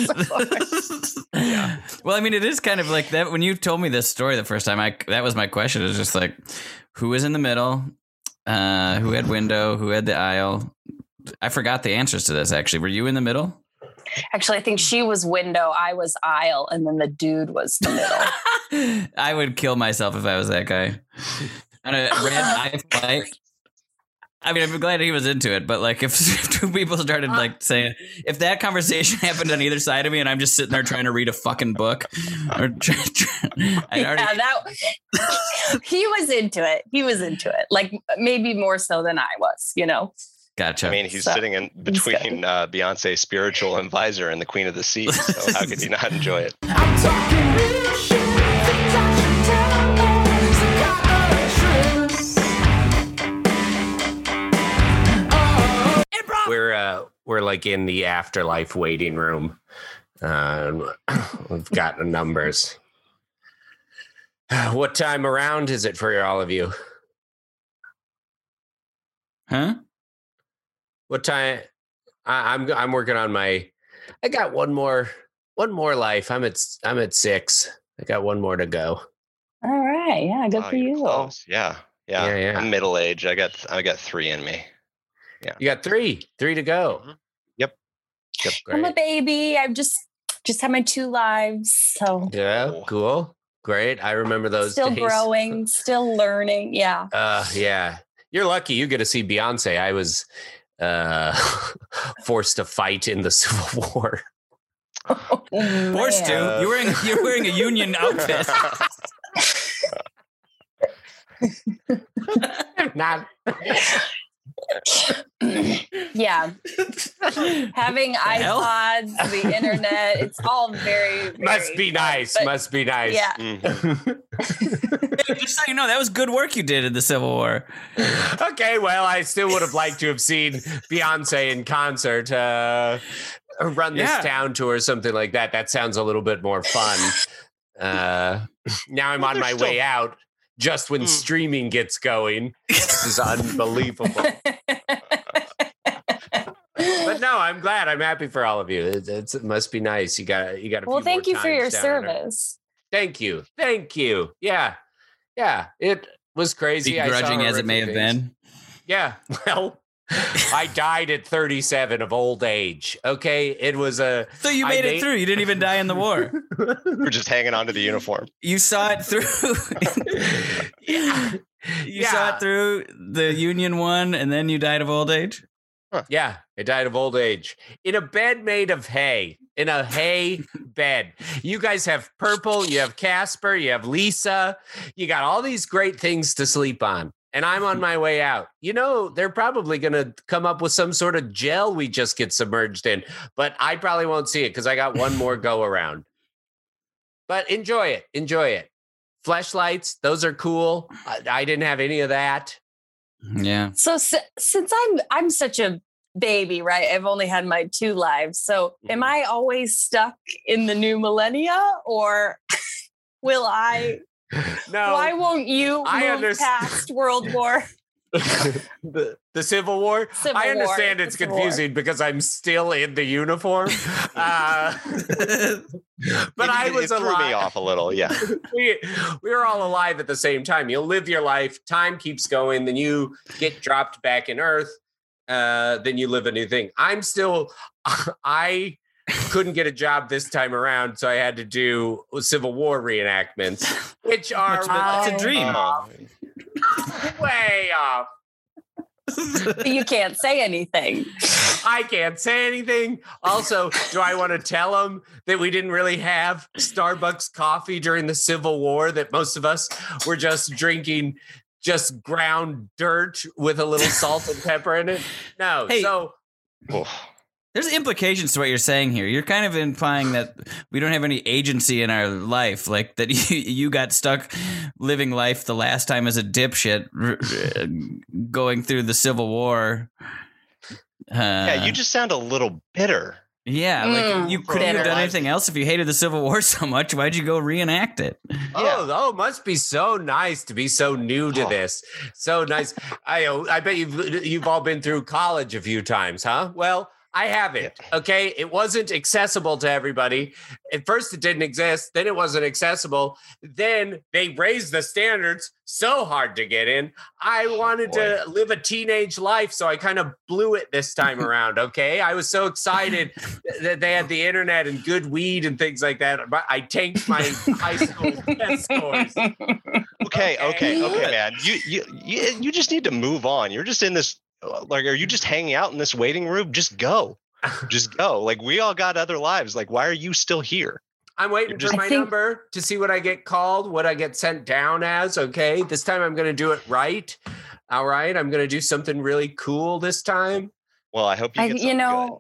S2: yeah. Well, I mean, it is kind of like that. When you told me this story the first time, I that was my question. It was just like, who was in the middle? Uh, who had window? Who had the aisle? I forgot the answers to this. Actually, were you in the middle?
S4: Actually, I think she was window, I was aisle, and then the dude was the middle.
S2: I would kill myself if I was that guy. On a red eye flight. I mean, I'm glad he was into it, but like, if, if two people started like saying, if that conversation happened on either side of me, and I'm just sitting there trying to read a fucking book, or try, try, I
S4: Yeah,
S2: already,
S4: that he was into it. He was into it, like maybe more so than I was. You know.
S2: gotcha.
S5: I mean, he's
S4: So,
S5: sitting in between uh, Beyonce's spiritual advisor and the Queen of the Sea. So how could he not enjoy it?
S1: I'm talking real shit. Things I should tell me. So got no truth. Oh. Improv.
S3: We're uh, we're like in the afterlife waiting room. Uh, we've got the numbers. What time around is it for all of you?
S2: huh?
S3: What time? I, I'm I'm working on my. I got one more one more life. I'm at I'm at six. I got one more to go.
S4: All right. Yeah. Good
S5: Oh,
S4: for
S5: you're
S4: you.
S5: close. Yeah, yeah.
S3: Yeah, yeah.
S5: I'm middle age. I got I got three in me.
S3: You got three, three to go.
S5: Mhm. Yep.
S3: Yep.
S4: I'm a
S3: Great.
S4: baby. I've just just had my two lives, so
S3: Yeah. Cool. Great. I remember those.
S4: still
S3: days.
S4: growing, still learning. Yeah.
S3: Uh, yeah. You're lucky. You get to see Beyonce. I was uh forced to fight in the Civil War.
S2: Forced to. You're wearing you're wearing a union outfit.
S3: Not.
S4: Yeah. Having
S2: hell?
S4: iPods, the internet, it's all very, very
S3: Must be
S4: fun,
S3: nice.
S4: but
S3: Must be nice.
S4: Yeah.
S5: Mhm.
S2: Just so you know, that was good work you did in the Civil War.
S3: Okay, well, I still would have liked to have seen Beyonce in concert, uh, run this
S2: Yeah.
S3: town tour or something like that. That sounds a little bit more fun. Uh, now I'm
S5: Well,
S3: on my
S5: there's
S3: way
S5: still-
S3: out just when
S5: Hmm.
S3: streaming gets going. This is unbelievable. But no, I'm glad. I'm happy for all of you. It, it's, it must be nice. You got you got. A
S4: Well,
S3: few
S4: thank
S3: more
S4: you for your
S3: times down under.
S4: service.
S3: Thank you, thank you. Yeah, yeah. It was crazy. I saw
S2: Begrudging as it may have
S3: horrific things.
S2: been.
S3: Yeah. Well, I died at thirty-seven of old age. Okay, it was a.
S2: So you
S3: I
S2: made
S3: made-
S2: it through. You didn't even die in the war.
S5: We're just hanging on to the uniform.
S2: You saw it through.
S3: yeah.
S2: You saw
S3: Yeah.
S2: it through the Union one, and then you died of old age.
S3: Yeah, I died of old age in a bed made of hay. In a hay bed. You guys have Purple, you have Casper, you have Lisa. You got all these great things to sleep on. And I'm on my way out. You know, they're probably going to come up with some sort of gel we just get submerged in, but I probably won't see it because I got one more go around. But enjoy it. Enjoy it. Fleshlights, those are cool. I, I didn't have any of that.
S2: Yeah.
S4: So si- since I'm I'm such a baby, right? I've only had my two lives. So am
S3: Mhm.
S4: I always stuck in the new millennia, or will I?
S3: No.
S4: Why won't you
S3: I
S4: move
S3: underst-
S4: past World War?
S3: the, the Civil War.
S4: Civil
S3: I understand
S4: War,
S3: it's
S4: Civil War.
S3: confusing because I'm still in the uniform. Uh, but
S5: It-
S3: I
S5: it
S3: was
S5: threw
S3: alive.
S5: me off a little. Yeah.
S3: We, we were all alive at the same time. You'll live your life, time keeps going, then you get dropped back in Earth, uh, then you live a new thing. I'm still, I couldn't get a job this time around, so I had to do Civil War reenactments, which are
S2: Which- That's a dream.
S5: Uh,
S3: way off.
S4: You can't say anything.
S3: I can't say anything. Also, do I want to tell them that we didn't really have Starbucks coffee during the Civil War, that most of us were just drinking just ground dirt with a little salt and pepper in it? No.
S2: Hey.
S3: So
S5: oof.
S2: There's implications to what you're saying here. You're kind of implying that we don't have any agency in our life, like that you, you got stuck living life the last time as a dipshit, r- going through the Civil War. Uh,
S5: Yeah, you just sound a little bitter.
S2: yeah, like
S4: Mm,
S2: you couldn't have
S4: bitter.
S2: done anything else if you hated the Civil War so much. Why'd you go reenact it?
S3: Oh, oh, it must be so nice to be so new to
S5: Oh.
S3: this. So nice. I I bet you've you've all been through college a few times, huh? Well, I haven't. Okay, it wasn't accessible to everybody. At first, it didn't exist. Then it wasn't accessible. Then they raised the standards so hard to get in. I wanted to live a teenage life, so I kind of blew it this time around. Okay, I was so excited that they had the internet and good weed and things like that. But I tanked my high school test scores.
S5: Okay, okay,
S3: Okay.
S5: okay, man. You you you you just need to move on. You're just in this. Like, are you just hanging out in this waiting room? Just go, just go. Like, we all got other lives. Like, why are you still here?
S3: I'm waiting
S5: You're
S3: for
S5: just-
S3: my
S4: I think-
S3: number to see what I get called, what I get sent down as. Okay. This time I'm going to do it right. All right. I'm going to do something really cool this time.
S5: Well, I hope you
S4: I,
S5: get
S4: you
S5: something
S4: know,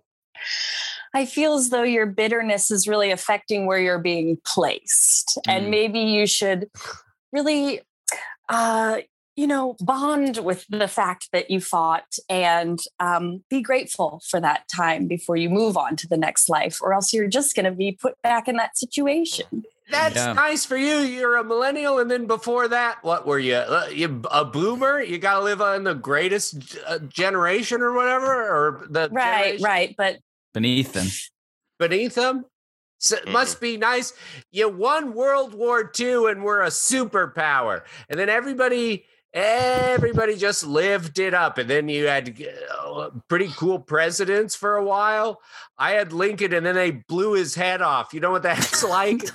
S4: I feel as though your bitterness is really affecting where you're being placed.
S2: Mm.
S4: And maybe you should really, uh, you know, bond with the fact that you fought and um, be grateful for that time before you move on to the next life, or else you're just going to be put back in that situation.
S3: That's
S2: Yeah.
S3: nice for you. You're a millennial. And then before that, what were you? Uh, you a boomer? You got to live on the greatest uh, generation or whatever, or the
S4: Right,
S3: generation
S4: right. But
S2: Beneath them.
S3: beneath them? So it must be nice. You won World War Two and we're a superpower. And then everybody, everybody just lived it up. And then you had uh, pretty cool presidents for a while. I had Lincoln and then they blew his head off. You know what that's like?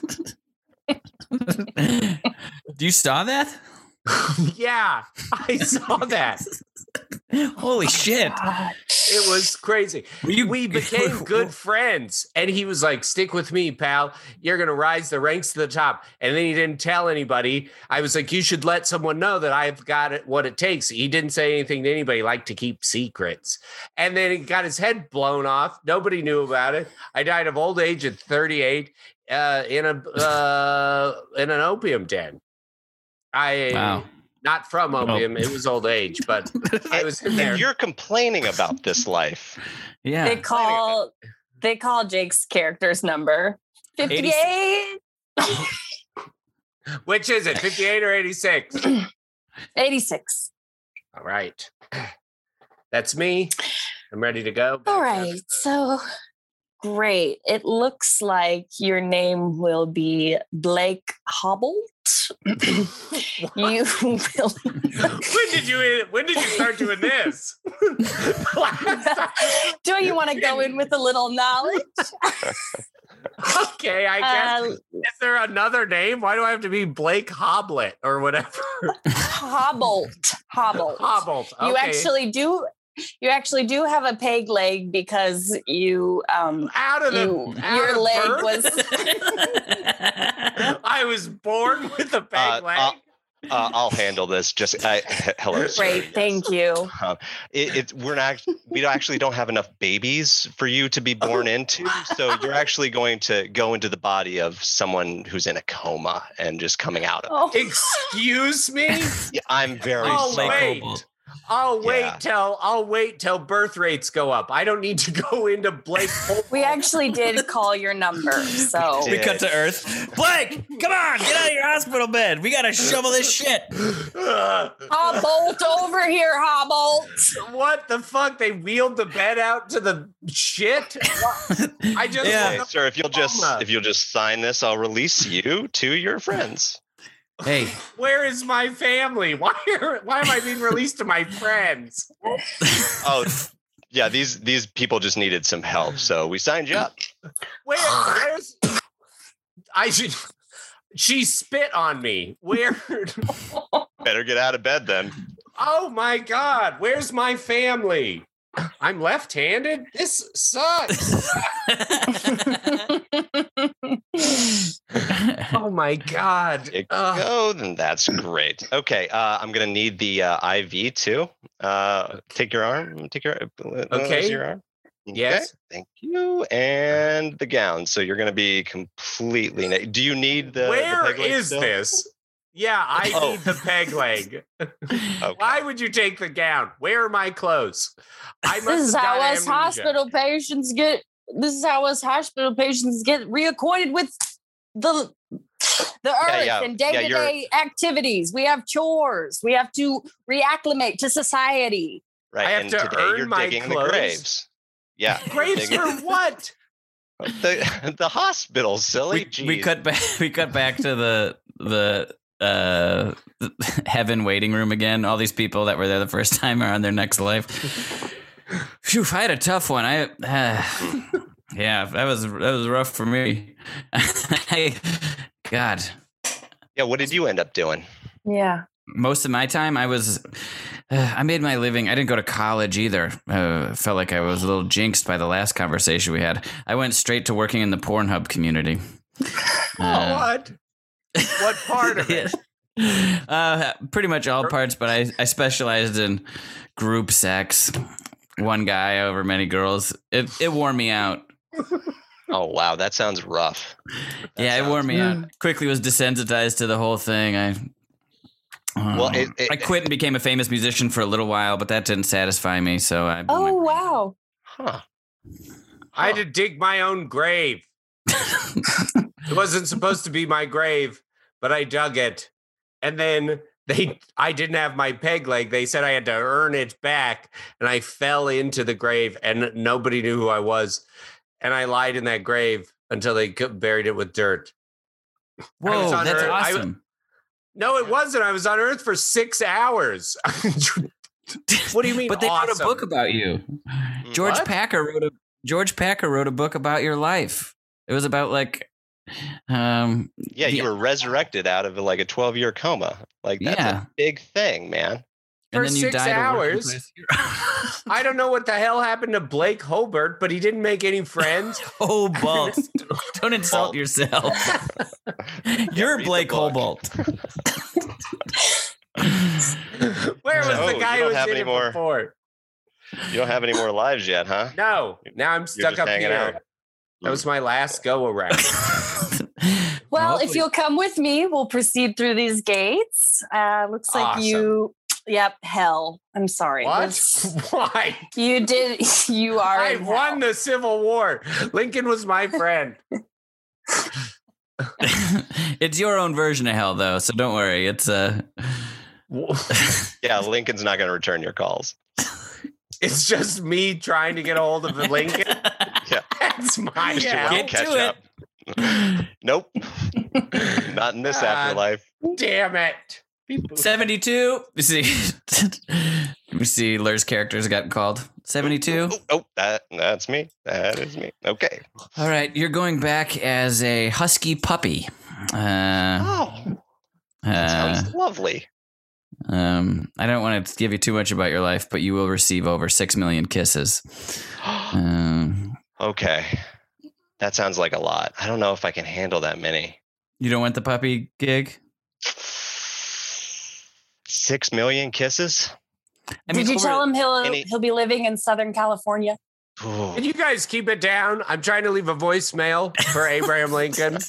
S2: You saw that?
S3: Yeah, I saw that.
S2: Holy shit.
S4: God.
S3: It was crazy.
S2: Were you-
S3: We became good friends. And he was like, stick with me, pal. You're going to rise the ranks to the top. And then he didn't tell anybody. I was like, you should let someone know that I've got it, what it takes. He didn't say anything to anybody, like to keep secrets. And then he got his head blown off. Nobody knew about it. I died of old age at thirty-eight uh, in a uh, in an opium den. I
S2: Wow.
S3: not from opium. It was old age, but I was in there.
S5: If you're complaining about this life,
S2: Yeah.
S4: They call they call Jake's character's number fifty-eight,
S3: Which is it, fifty-eight or eighty-six?
S4: eighty-six.
S3: All right. That's me. I'm ready to go.
S4: All right. So great. It looks like your name will be Blake Hobbolt. You will.
S3: When did you when did you start doing this? Last time.
S4: Do you want to go in with a little knowledge?
S3: Okay, I guess.
S4: Uh,
S3: Is there another name? Why do I have to be Blake Hoblet or whatever?
S4: Hobbolt. Hobbolt.
S3: Hobbled.
S4: You
S3: Okay.
S4: actually do. You actually do have a peg leg because you um
S3: out of the
S4: you
S3: out
S4: your
S3: of
S4: leg
S3: birth?
S4: was
S3: I was born with a peg
S5: Uh,
S3: leg.
S5: uh, uh, I'll handle this. Just I, hello. sir.
S4: great. Thank you.
S5: Uh, it, it, we're not. We don't actually don't have enough babies for you to be born into. So you're actually going to go into the body of someone who's in a coma and just coming out of.
S4: Oh,
S3: Excuse me?
S5: Yeah, I'm very
S3: Oh,
S5: sorry.
S3: wait. I'll wait
S5: Yeah.
S3: till I'll wait till birth rates go up. I don't need to go into Blake.
S4: we actually did call your number, so
S5: We
S2: We cut to Earth. Blake, come on, get out of your hospital bed. We gotta shovel this shit.
S4: Hobbolt over here, Hobbolt.
S3: What the fuck? They wheeled the bed out to the shit? What? I just
S2: Yeah.
S5: Okay, sir, if you'll just
S3: Coma.
S5: if you'll just sign this, I'll release you to your friends.
S2: Hey,
S3: Where is my family? Why are, why am I being released to my friends?
S5: Oh, yeah, these these people just needed some help, so we signed you up.
S3: Where where's I should she spit on me. Where
S5: Better get out of bed then.
S3: Oh my god, where's my family? I'm left-handed? This sucks. Oh my god.
S5: There you
S3: Ugh.
S5: go, then that's great. Okay, uh, I'm gonna need the uh, I V too. Uh, take your arm. Take your. uh,
S3: Okay.
S5: Your arm.
S3: Yes.
S5: Thank you. And the gown. So you're going to be completely naked. Do you need the?
S3: Where
S5: the peg leg
S3: is
S5: still?
S3: this? Yeah, I
S5: Oh.
S3: need the peg leg.
S5: Okay.
S3: Why would you take the gown? Where are my clothes? I must
S4: This is
S3: have
S4: how
S3: got
S4: us
S3: amnesia.
S4: hospital patients get. This is how us hospital patients get reacquainted with the the earth
S5: yeah.
S4: and
S5: Yeah,
S4: day to day activities. We have chores. We have to reacclimate to society.
S5: Right.
S3: I have
S5: and
S3: to
S5: today
S3: earn
S5: you're
S3: my
S5: digging
S3: clothes?
S5: the graves. Yeah.
S3: Graves
S5: digging-
S3: for what?
S5: the the hospital, silly.
S2: we, we
S5: Jeez.
S2: cut back. We cut back to the the uh heaven waiting room again. All these people that were there the first time are on their next life. Phew, I had a tough one. I uh, yeah, that was that was rough for me. I, God,
S5: Yeah. What did you end up doing?
S4: Yeah.
S2: most of my time I was uh, I made my living. I didn't go to college either. Uh, felt like I was a little jinxed by the last conversation we had. I went straight to working in the Pornhub community. Uh,
S3: what? What part of it?
S2: Uh, pretty much all parts, but I, I specialized in group sex. One guy over many girls. It it wore me out.
S5: Oh wow, that sounds rough. That
S2: yeah, it
S5: sounds-
S2: wore me out. Quickly was desensitized to the whole thing. I
S5: Well,
S2: uh,
S5: it- it-
S2: I quit and became a famous musician for a little while, but that didn't satisfy me. So I
S4: Oh wow.
S5: Huh.
S3: I had to dig my own grave. It wasn't supposed to be my grave, but I dug it. And then they I didn't have my peg leg. They said I had to earn it back, and I fell into the grave and nobody knew who I was. And I lied in that grave until they c- buried it with dirt. I
S2: Whoa,
S3: was on
S2: that's
S3: Earth. I-
S2: awesome.
S3: No, it wasn't. I was on Earth for six hours. What do you mean?
S2: But they
S3: awesome?
S2: wrote a book about you. George
S3: What?
S2: Packer wrote a George Packer wrote a book about your life. It was about like, um,
S5: Yeah, you
S2: the-
S5: were resurrected out of like a twelve year coma. Like that's
S2: Yeah.
S5: a big thing, man.
S2: and
S3: For
S2: then you
S3: six
S2: died a working
S3: hours?
S2: class hero.
S3: I don't know what the hell happened to Blake Hobart, but he didn't make any friends.
S2: Hobalt. Don't insult
S5: Bolt.
S2: yourself. You're
S5: read the
S2: Blake
S5: book.
S2: Hobalt.
S3: Where was
S5: Oh,
S3: the
S5: you
S3: guy
S5: don't
S3: who was
S5: have
S3: in
S5: any
S3: it
S5: more-
S3: before?
S5: You don't have any more lives yet, huh?
S3: No, now I'm stuck
S5: just
S3: up
S5: hanging
S3: here.
S5: out.
S3: That was my last go around.
S4: Well, if
S2: hopefully-
S4: you'll come with me, we'll proceed through these gates. Uh, looks like
S3: Awesome.
S4: you. Yep, hell. I'm sorry.
S3: What?
S4: This-
S3: Why?
S4: You did. You are.
S3: I
S4: in
S3: won
S4: hell.
S3: the Civil War. Lincoln was my friend.
S2: it's your own version of hell, though, so don't worry. It's uh,
S5: Yeah, Lincoln's not going to return your calls.
S3: It's just me trying to get a hold of Lincoln.
S5: Yeah.
S3: That's my
S5: Just
S3: hell.
S5: won't
S2: Get
S5: catch
S2: to
S5: up. Nope. Not in this
S3: God.
S5: afterlife.
S3: Damn it.
S2: seventy-two. We see. we see Lur's characters got called. seventy-two.
S5: Oh, oh, that that's me. That is me. Okay.
S2: All right, you're going back as a husky puppy. Uh,
S5: Oh, that
S2: uh,
S5: sounds lovely.
S2: um, I don't want to give you too much about your life, but you will receive over six million kisses. Um,
S5: Okay. That sounds like a lot. I don't know if I can handle that many.
S2: you don't want the puppy gig?
S5: Six million kisses?
S2: I
S4: Did you
S2: over-
S4: tell him he'll
S5: any-
S4: he'll be living in Southern California?
S5: Ooh.
S3: Can you guys keep it down? I'm trying to leave a voicemail for Abraham Lincoln.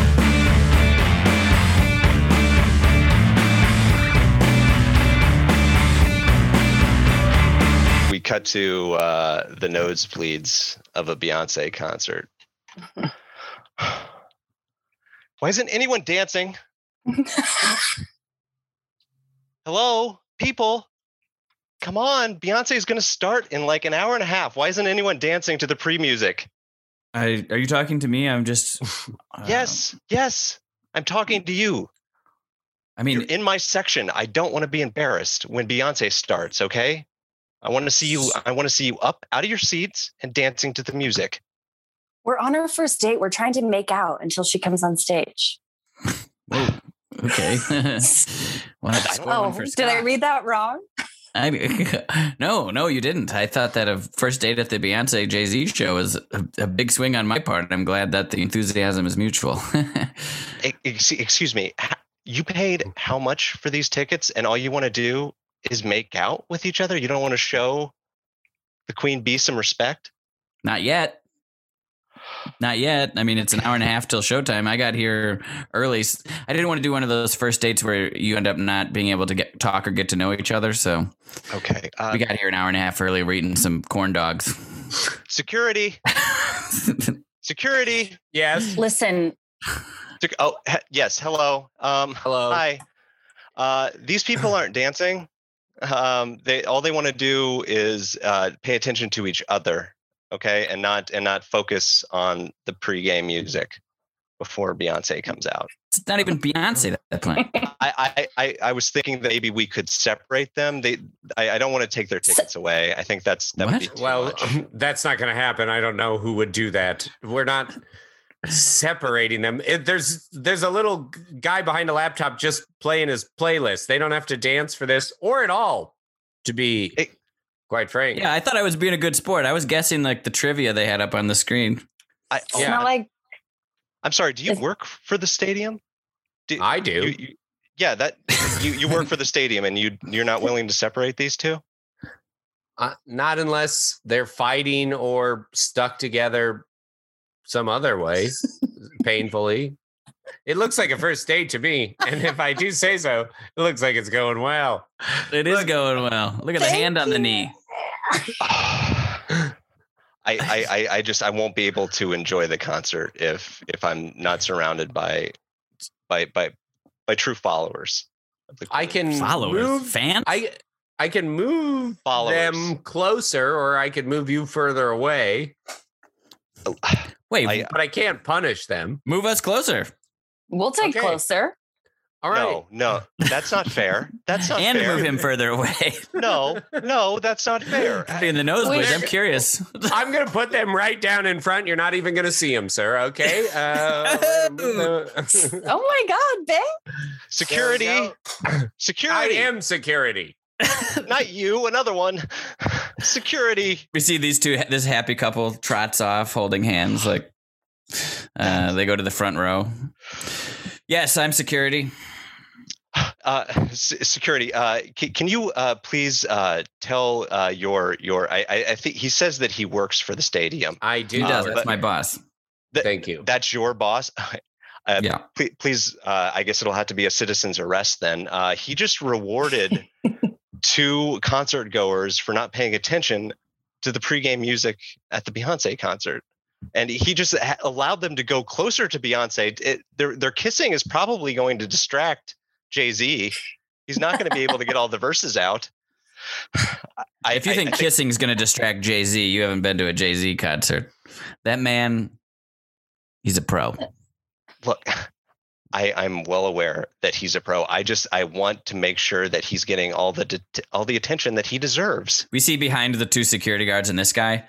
S5: We cut to uh, the nosebleeds of a Beyonce concert. Why isn't anyone dancing? Hello, people. Come on. Beyonce is going to start in like an hour and a half. Why isn't anyone dancing to the pre-music?
S2: I, are you talking to me? I'm just. uh,
S5: Yes, yes. I'm talking to you.
S2: I mean,
S5: You're in my section. I don't want to be embarrassed when Beyonce starts, okay? I want to see you I want to see you up out of your seats and dancing to the music.
S4: We're on our first date. We're trying to make out until she comes on stage.
S2: whoa, okay. Well, that's
S5: I
S2: one
S4: Oh,
S2: for
S4: did I
S2: Scott.
S4: read that wrong?
S2: I, no, no, you didn't. I thought that a first date at the Beyonce Jay Z show is a, a big swing on my part. I'm glad that the enthusiasm is mutual.
S5: E- ex- Excuse me. h- You paid how much for these tickets and all you want to do is make out with each other? You don't want to show the queen bee some respect?
S2: Not yet. Not yet. I mean, it's an hour and a half till showtime. I got here early. I didn't want to do one of those first dates where you end up not being able to get talk or get to know each other. So
S5: Okay. Uh,
S2: we got here an hour and a half early. We're eating some corn dogs.
S5: security. Security.
S3: Yes.
S4: Listen,
S5: Sec- Oh, he- yes. Hello. Um,
S3: Hello.
S5: Hi. Uh, these people aren't dancing. Um, they all they want to do is uh, pay attention to each other, okay, and not and not focus on the pregame music before Beyonce comes out.
S2: It's not even Beyonce that, that playing.
S5: I, I, I, I was thinking that maybe we could separate them. They, I, I don't want to take their tickets away. I think that's that would be
S2: What?
S5: too
S3: Well,
S5: much.
S3: that's not going to happen. I don't know who would do that. We're not separating them. It, there's there's a little g- guy behind a laptop just playing his playlist. They don't have to dance for this or at all, to be
S5: It-
S3: quite frank.
S2: Yeah, I thought I was being a good sport. I was guessing like the trivia they had up on the screen.
S5: I,
S4: it's
S5: oh,
S3: Yeah.
S4: not like
S5: I'm sorry. Do you
S4: Is-
S5: work for the stadium? Do,
S3: I do.
S5: you, you, yeah, that you, you work for the stadium, and you you're not willing to separate these two.
S3: Uh, not unless they're fighting or stuck together some other way, painfully. It looks like a first date to me. And if I do say so, it looks like it's going well.
S2: It is
S3: Look-
S2: going well. Look at the
S4: Thank
S2: hand on the
S4: you.
S2: knee.
S5: I, I, I, I just I won't be able to enjoy the concert if if I'm not surrounded by by by by true followers. of the
S3: I
S5: Queen.
S3: can
S2: Followers,
S3: move
S2: fans.
S3: I I can move
S5: Followers.
S3: them closer or I could move you further away,
S2: Wait,
S5: I-
S3: but I can't punish them.
S2: move us closer
S4: we'll take
S3: Okay.
S4: closer.
S3: All right.
S5: No, no, that's not fair. That's not
S2: and
S5: fair.
S2: move him further away.
S5: No, no, that's not fair.
S2: In the nosebleeds,
S3: Wait.
S2: I'm curious.
S3: I'm going to put them right down in front. You're not even going to see them, sir. Okay. Uh,
S4: Oh my God, babe.
S5: Security,
S3: There we I
S5: security.
S3: am security.
S5: Not you. Another one. Security.
S2: We see these two, this happy couple trots off holding hands. Like uh, they go to the front row. Yes, I'm security.
S5: Uh, s- security. Uh, can, can you uh, please uh, tell uh, your your? I, I I think he says that he works for the stadium.
S3: I do.
S2: He does.
S5: Uh,
S2: That's
S5: but-
S2: my boss.
S3: Thank you.
S5: That's your boss. Uh,
S2: Yeah.
S5: Please, please uh, I guess it'll have to be a citizen's arrest then. Uh, he just rewarded two concert goers for not paying attention to the pregame music at the Beyonce concert. And he just ha- allowed them to go closer to Beyonce. It, their, their kissing is probably going to distract Jay-Z. He's not going to be able to get all the verses out. I,
S2: If you
S5: I-
S2: think
S5: I
S2: kissing is going to distract Jay-Z, you haven't been to a Jay-Z concert. That man, he's a pro.
S5: look, I, I'm well aware that he's a pro. I just I want to make sure that he's getting all the det- all the attention that he deserves.
S2: We see behind the two security guards and this guy.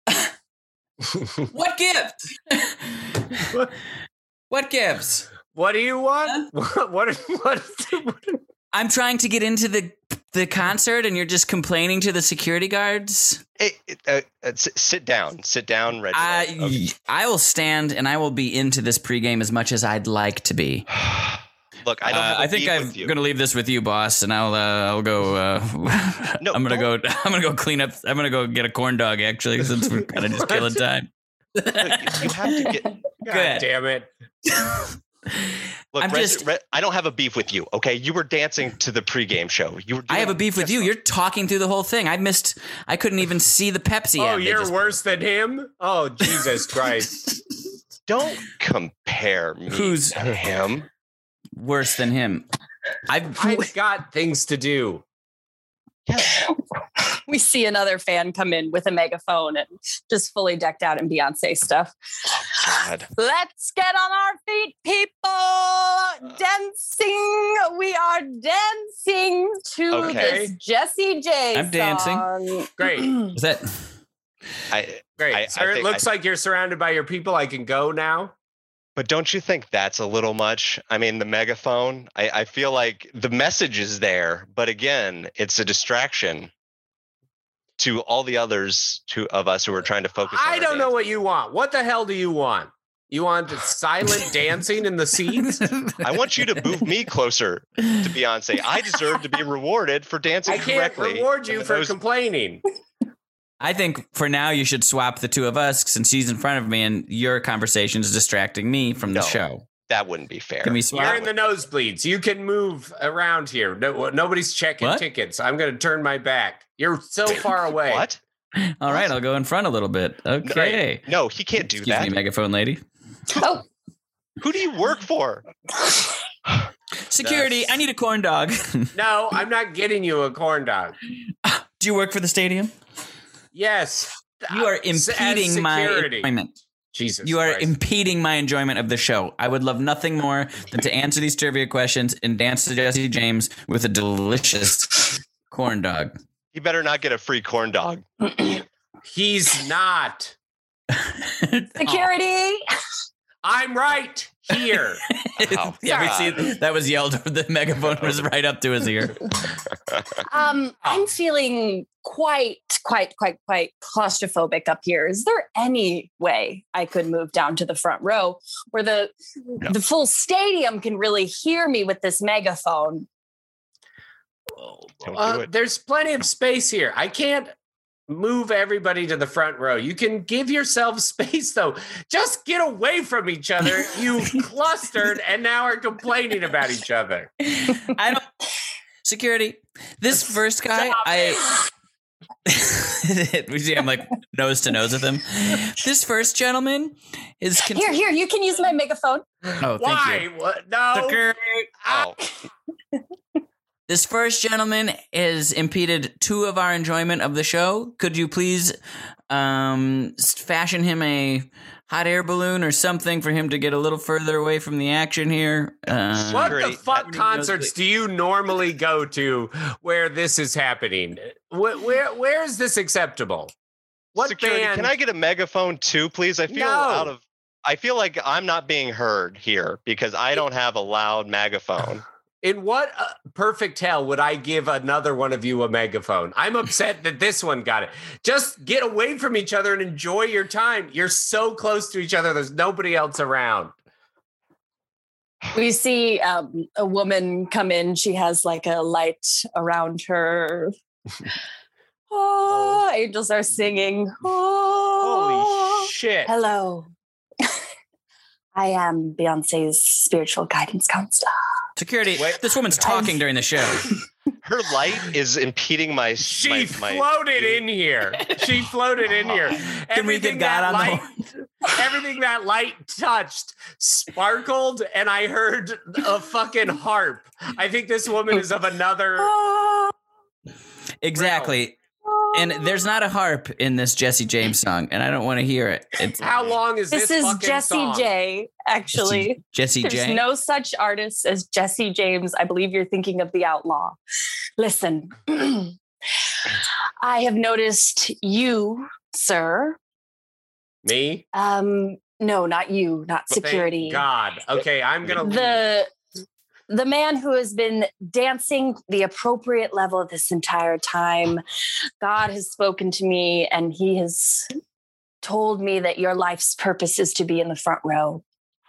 S2: What gives? What gives?
S3: What do you want? What? What? What? what
S2: I'm trying to get into the the concert, and you're just complaining to the security guards.
S5: Hey, uh, uh, s- sit down, sit down, Reggie.
S2: I I will stand, and I will be into this pregame as much as I'd like to be.
S5: Look, I don't.
S2: Uh,
S5: Have a
S2: I think
S5: beef
S2: I'm
S5: with you.
S2: going to leave this with you, boss, and I'll uh, I'll go. Uh,
S5: No,
S2: I'm gonna go.
S5: don't.
S2: I'm gonna go clean up. I'm gonna go get a corn dog. Actually, since we're kind of just killing time.
S5: Look, you have to get.
S3: God
S2: Good.
S3: damn it!
S5: Look,
S2: I'm
S5: Reg-
S2: just-
S5: Re- I don't have a beef with you. Okay, you were dancing to the pregame show. You were.
S2: I have a
S5: doing
S2: beef with
S5: just
S2: you.
S5: fine.
S2: You're talking through the whole thing. I missed. I couldn't even see the Pepsi.
S3: Oh,
S2: ad they
S3: you're
S2: just-
S3: worse than him. Oh, Jesus Christ!
S5: Don't compare me
S2: Who's-
S5: to him.
S2: worse than him. I've.
S3: I've got things to do.
S4: We see another fan come in with a megaphone and just fully decked out in Beyonce stuff.
S5: God.
S4: Let's get on our feet, people. Dancing. We are dancing to
S5: Okay.
S4: this Jessie J
S2: I'm dancing.
S4: song.
S3: Great,
S2: Is that?
S5: I.
S3: great,
S5: I- I
S3: sir. It
S5: think-
S3: looks like you're surrounded by your people. I can go now.
S5: But don't you think that's a little much? I mean, the megaphone, I, I feel like the message is there, but again, it's a distraction to all the others to, of us who are trying to focus on
S3: I
S5: our
S3: don't know
S5: dance.
S3: what you want. What the hell do you want? You want silent dancing in the seats?
S5: I want you to move me closer to Beyonce. I deserve to be rewarded for dancing
S3: I can't
S5: correctly.
S3: reward you
S5: in
S3: for
S5: those-
S3: complaining.
S2: I think for now you should swap the two of us since she's in front of me and your conversation is distracting me from the
S5: No.
S2: show.
S5: That wouldn't be fair.
S2: Can we swap?
S3: You're in the nosebleeds. You can move around here. No, nobody's checking
S2: What?
S3: tickets. I'm going to turn my back. You're so far away.
S5: What?
S2: All right, I'll go in front a little bit. Okay.
S5: No, he can't do
S2: Excuse
S5: that.
S2: me, megaphone lady.
S4: Oh,
S5: Who do you work for?
S2: Security,
S3: That's-
S2: I need a corn dog.
S3: No, I'm not getting you a corn dog.
S2: Do you work for the stadium?
S3: Yes.
S2: You are
S3: As
S2: impeding my
S3: security.
S2: enjoyment.
S3: Jesus.
S2: You are
S3: Christ.
S2: impeding my enjoyment of the show. I would love nothing more than to answer these trivia questions and dance to Jesse James with a delicious corn dog.
S5: You better not get a free corn dog.
S3: He's not.
S4: security.
S3: I'm right here.
S5: Oh,
S2: yeah, we
S5: God.
S2: see that was yelled. The megaphone was right up to his ear.
S4: Um, I'm feeling quite, quite, quite, quite claustrophobic up here. Is there any way I could move down to the front row where the
S5: No.
S4: the full stadium can really hear me with this megaphone?
S5: Don't
S3: Uh,
S5: do it.
S3: there's plenty of space here. I can't move everybody to the front row. You can give yourself space, though. Just get away from each other. You clustered and now are complaining about each other.
S2: I don't. Security. This first guy,
S3: Stop
S2: I. We see I'm like nose to nose with him. This first gentleman is. Con-
S4: Here, here, you can use my megaphone.
S2: Oh, thank
S3: Why?
S2: you.
S3: What? No.
S2: Security.
S5: Oh,
S2: This first gentleman has impeded two of our enjoyment of the show. Could you please um, s- fashion him a hot air balloon or something for him to get a little further away from the action here? Uh,
S3: What
S5: Security.
S3: the fuck concerts do you normally go to where this is happening? Where where, where is this acceptable? What
S5: security,
S3: band?
S5: can I get a megaphone too, please? I feel
S3: No.
S5: out of. I feel like I'm not being heard here because I don't have a loud megaphone.
S3: In what uh, perfect hell would I give another one of you a megaphone? I'm upset that this one got it. Just get away from each other and enjoy your time. You're so close to each other. There's nobody else around.
S4: We see um, a woman come in. She has like a light around her. Oh, angels are singing. Oh,
S3: Holy shit.
S4: hello. I am Beyonce's spiritual guidance counselor.
S2: Security.
S3: Wait.
S2: This woman's talking during the show.
S5: Her light is impeding my.
S3: She
S5: my, my
S3: floated in here. She floated in here.
S2: Can we get
S3: Everything
S2: God
S3: that
S2: on the
S3: light, everything that light touched sparkled, and I heard a fucking harp. I think this woman is of another.
S4: Oh,
S2: Exactly. And there's not a harp in this Jesse James song, and I don't want to hear it. It's
S3: How long is this?
S4: this is
S3: fucking
S4: Jesse
S3: song?
S4: J, actually.
S2: Jesse
S4: There's
S2: J.
S4: no such artist as Jesse James. I believe you're thinking of the outlaw. Listen, I have noticed you, sir.
S3: Me?
S4: Um, no, not you, not
S3: Thank
S4: security.
S3: God. Okay, I'm gonna leave.
S4: The the man who has been dancing the appropriate level this entire time. God has spoken to me, and He has told me that your life's purpose is to be in the front row.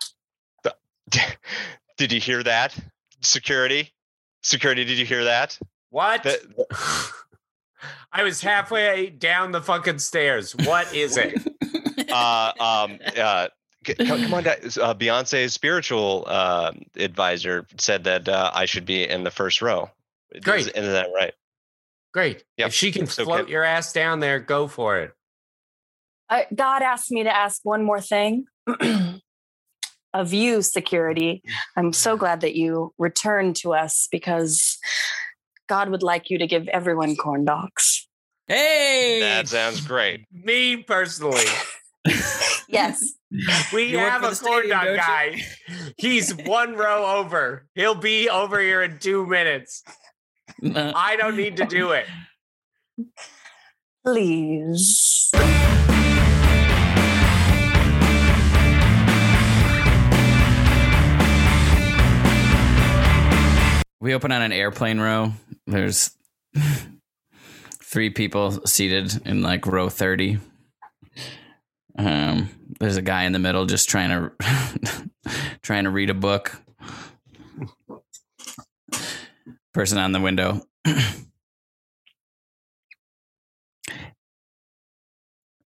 S5: Did you hear that? Security, security. Did you hear that?
S3: What?
S5: That-
S3: I was halfway down the fucking stairs. What is it?
S5: uh, um, uh, c- come, come on, down. Uh, Beyonce's spiritual uh, advisor said that uh, I should be in the first row.
S3: Great.
S5: Isn't that right?
S3: Great.
S5: Yep.
S3: If she can
S5: So
S3: float
S5: can-
S3: your ass down there, go for it.
S4: Uh, God asked me to ask one more thing of you, security. I'm so glad that you returned to us because God would like you to give everyone corn dogs.
S2: Hey!
S5: That sounds great.
S3: Me personally.
S4: Yes.
S3: We
S2: You work
S3: have
S2: for
S3: a
S2: the
S3: corn
S2: stadium,
S3: dog
S2: don't you?
S3: guy. He's one row over. He'll be over here in two minutes.
S2: Uh,
S3: I don't need to do it.
S4: Please.
S2: we open on an airplane row. There's three people seated in like row thirty. Um, there's a guy in the middle just trying to trying to read a book. Person on the window.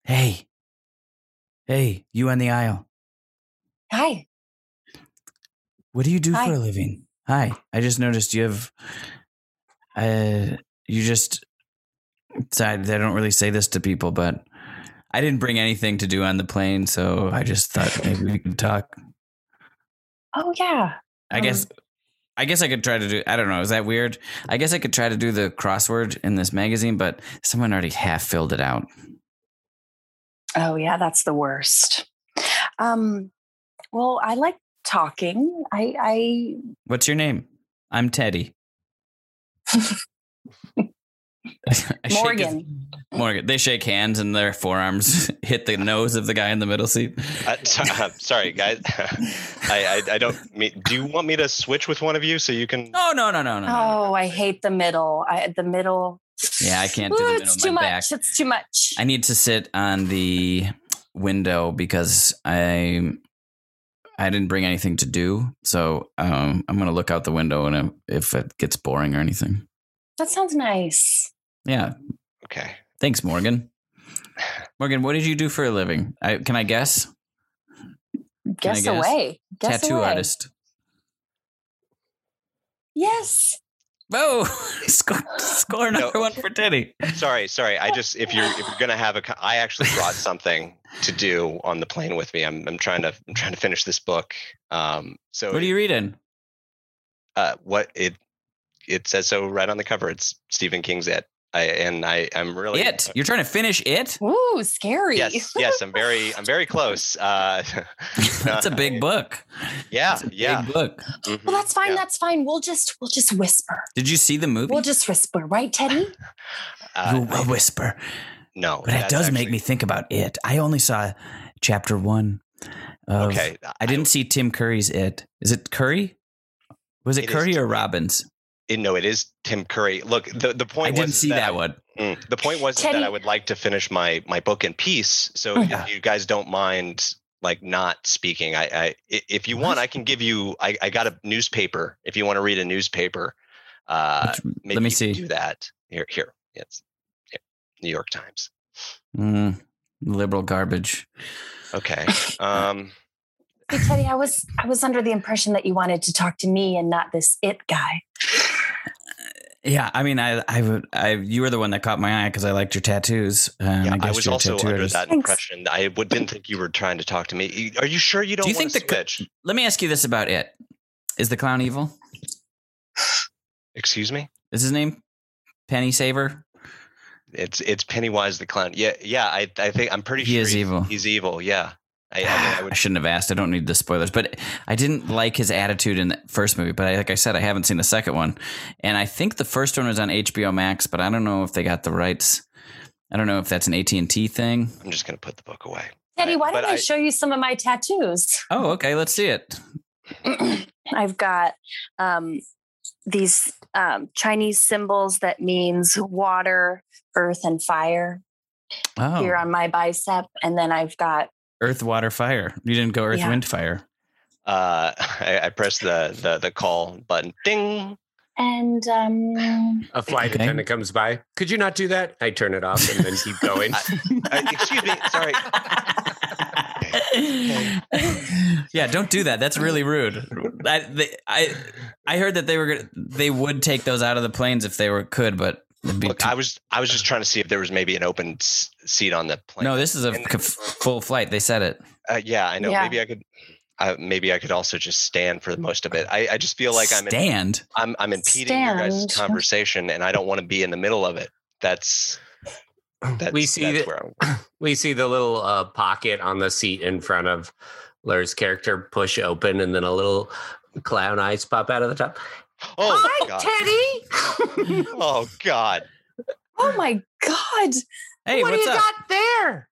S2: Hey. Hey, you on the aisle.
S4: Hi.
S2: What do you do
S4: Hi.
S2: for a living? Hi. I just noticed you have uh you just I, I don't really say this to people, but I didn't bring anything to do on the plane, so I just thought maybe we could talk.
S4: Oh yeah.
S2: I
S4: Um,
S2: guess I guess I could try to do I don't know, is that weird? I guess I could try to do the crossword in this magazine, but someone already half filled it out.
S4: Oh yeah, that's the worst. Um, well, I like talking. I, I
S2: What's your name? I'm Teddy. I shake his-
S4: Morgan.
S2: Morgan. They shake hands and their forearms hit the nose of the guy in the middle seat.
S5: Uh, so, uh, sorry, guys. I, I I don't mean. Do you want me to switch with one of you so you can?
S2: Oh no no no no. no.
S4: Oh, I hate the middle. I the middle.
S2: Yeah, I can't do
S4: Ooh,
S2: the middle
S4: it's
S2: of
S4: too
S2: my
S4: much.
S2: back.
S4: It's too much.
S2: I need to sit on the window because I I didn't bring anything to do, so um, I'm gonna look out the window and if it gets boring or anything.
S4: That sounds nice.
S2: Yeah.
S5: Okay.
S2: Thanks, Morgan. Morgan, what did you do for a living? I, can I guess?
S4: Guess,
S2: guess?
S4: away. Guess
S2: Tattoo
S4: away.
S2: artist.
S4: Yes.
S2: Whoa! score, score another
S5: No.
S2: one for Teddy.
S5: Sorry, sorry. I just if you're if you're gonna have a, co- I actually brought something to do on the plane with me. I'm I'm trying to I'm trying to finish this book. Um. So
S2: What are you reading?
S5: uh, what it it says so right on the cover. It's Stephen King's It. I and I I'm really
S2: It. You're trying to finish it?
S4: Ooh, scary.
S5: Yes, yes. I'm very I'm very close. Uh,
S2: That's a big book.
S5: yeah,
S2: It's a
S5: yeah.
S2: big book.
S5: Mhm,
S4: Well, that's fine.
S5: yeah.
S4: That's fine. We'll just we'll just whisper.
S2: Did you see the movie?
S4: We'll just whisper, right, Teddy?
S5: Uh,
S2: a whisper.
S5: no,
S2: But it
S5: that's
S2: does make
S5: actually-
S2: me think about it. I only saw chapter one. Of,
S5: Okay,
S2: I didn't see Tim Curry's It. Is it Curry? Was it,
S5: It is
S2: Curry or
S5: Tim-
S2: Robbins?
S5: It, no, it is Tim Curry. Look, the the point
S2: I didn't
S5: was
S2: see
S5: that,
S2: that
S5: I-
S2: one.
S5: Mm, the point was
S4: Teddy-
S5: that I would like to finish my my book in peace. So
S2: Yeah.
S5: if you guys don't mind, like not speaking, I, I i- if you want, I can give you. I, I got a newspaper. If you want to read a newspaper, uh,
S2: Which-
S5: maybe
S2: let me
S5: you
S2: see.
S5: can do that. Here, here, it's here, New York Times.
S2: Mm, liberal garbage.
S5: Okay. Um.
S4: Hey, Teddy, I was I was under the impression that you wanted to talk to me and not this it guy.
S2: Yeah, I mean, I, I would, I, you were the one that caught my eye because I liked your tattoos. Um,
S5: Yeah,
S2: I,
S5: I,
S2: guess
S5: was
S2: you're a
S5: also
S2: tattoo
S5: under
S2: artist.
S5: that
S4: Thanks.
S5: impression. I would, didn't think you were trying to talk to me. Are you sure you don't
S2: Do you
S5: want
S2: think
S5: to
S2: the co-
S5: switch?
S2: Let me ask you this about it: Is the clown evil?
S5: Excuse me.
S2: Is his name Penny Saver?
S5: It's it's Pennywise the clown. Yeah, yeah. I I think I'm pretty
S2: He
S5: sure
S2: is
S5: he's,
S2: evil.
S5: He's evil. Yeah. I, I mean, I
S2: I
S5: would.
S2: shouldn't have asked. I don't need the spoilers, but I didn't like his attitude in the first movie. But I, like I said, I haven't seen the second one, and I think the first one was on H B O Max, but I don't know if they got the rights. I don't know if that's an A T and T thing.
S5: I'm just gonna put the book away.
S4: Teddy,
S5: I-
S4: why
S5: but
S4: don't I,
S5: I-
S4: show you some of my tattoos?
S2: Oh, okay. Let's see it.
S4: I've got um, these um, Chinese symbols that means water, earth, and fire
S2: Oh,
S4: here on my bicep, and then I've got
S2: Earth, Water, Fire. You didn't go Earth,
S4: Yeah.
S2: Wind, Fire.
S5: Uh, I, I pressed the, the the call button. Ding.
S4: and um,
S3: A flight
S2: Okay.
S3: attendant comes by. Could you not do that? I turn it off and then keep going.
S5: Uh, excuse me. Sorry.
S2: Yeah, don't do that. That's really rude. I, they, I, I heard that they were gonna, they would take those out of the planes if they were could, but it'd be
S5: Look,
S2: too-
S5: I was I was just trying to see if there was maybe an open s- seat on the plane.
S2: no. This is a
S5: And-
S2: c- full flight. They said it.
S5: Uh, yeah, I know.
S4: Yeah.
S5: Maybe I could. Uh, maybe I could also just stand for most of it. I, I just feel like I'm in,
S2: stand.
S5: I'm I'm impeding your guys'
S4: Stand.
S5: conversation, and I don't want to be in the middle of it. That's that's
S3: we see
S5: that's
S3: that
S5: where I'm.
S3: we see the little uh, pocket on the seat in front of Lur's character push open, and then a little clown eyes pop out of the top.
S5: Oh
S3: Hi,
S5: God!
S3: Teddy.
S5: Oh God!
S4: oh my god,
S2: Hey,
S3: what do
S2: what's
S3: you
S2: up?
S3: got there?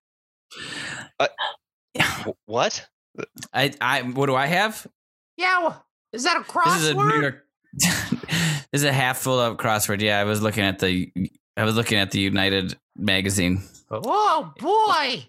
S5: Wh- What?
S2: I, I, what do I have?
S3: Yeah, well, is that a crossword?
S2: This is a New York. This is a half full of crossword. Yeah, I was looking at the. I was looking at the United magazine.
S3: Oh boy!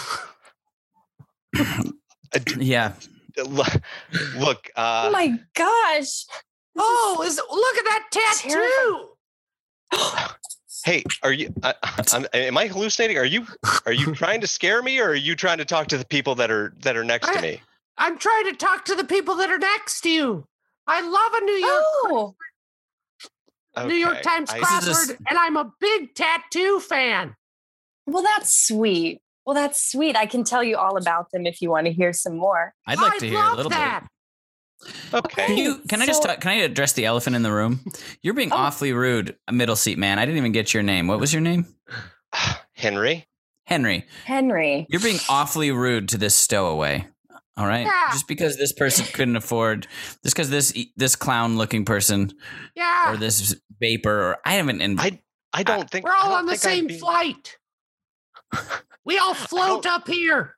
S5: Uh, d-
S2: Yeah.
S5: Look, look, uh,
S4: oh my gosh.
S3: Oh, is look at that tattoo!
S5: Hey, are you? I, I'm, am I hallucinating? Are you? Are you trying to scare me, or are you trying to talk to the people that are that are next to me?
S3: I'm trying to talk to the people that are next to you. I love a New York
S4: Oh,
S3: New York
S5: Okay.
S3: Times
S5: I-
S2: This is
S3: crossword,
S2: just-
S3: and I'm a big tattoo fan.
S4: well, that's sweet. Well, that's sweet. I can tell you all about them if you want to hear some more.
S2: I'd like
S3: I
S2: to hear
S3: love
S2: a little
S3: that.
S2: bit.
S5: Okay.
S2: Can you? Can I just
S4: So-
S2: talk, can I address the elephant in the room? You're being
S4: Oh.
S2: awfully rude, middle seat man. I didn't even get your name. What was your name?
S5: Henry.
S2: Henry.
S4: Henry.
S2: You're being awfully rude to this stowaway. All right.
S3: Yeah.
S2: Just because this person couldn't afford, just because this this clown looking person
S3: Yeah,
S2: or this vapor or I haven't. In,
S5: I I don't think
S3: we're all
S5: I don't
S3: on the
S5: think I'd
S3: same
S5: be-
S3: flight. We all float up here.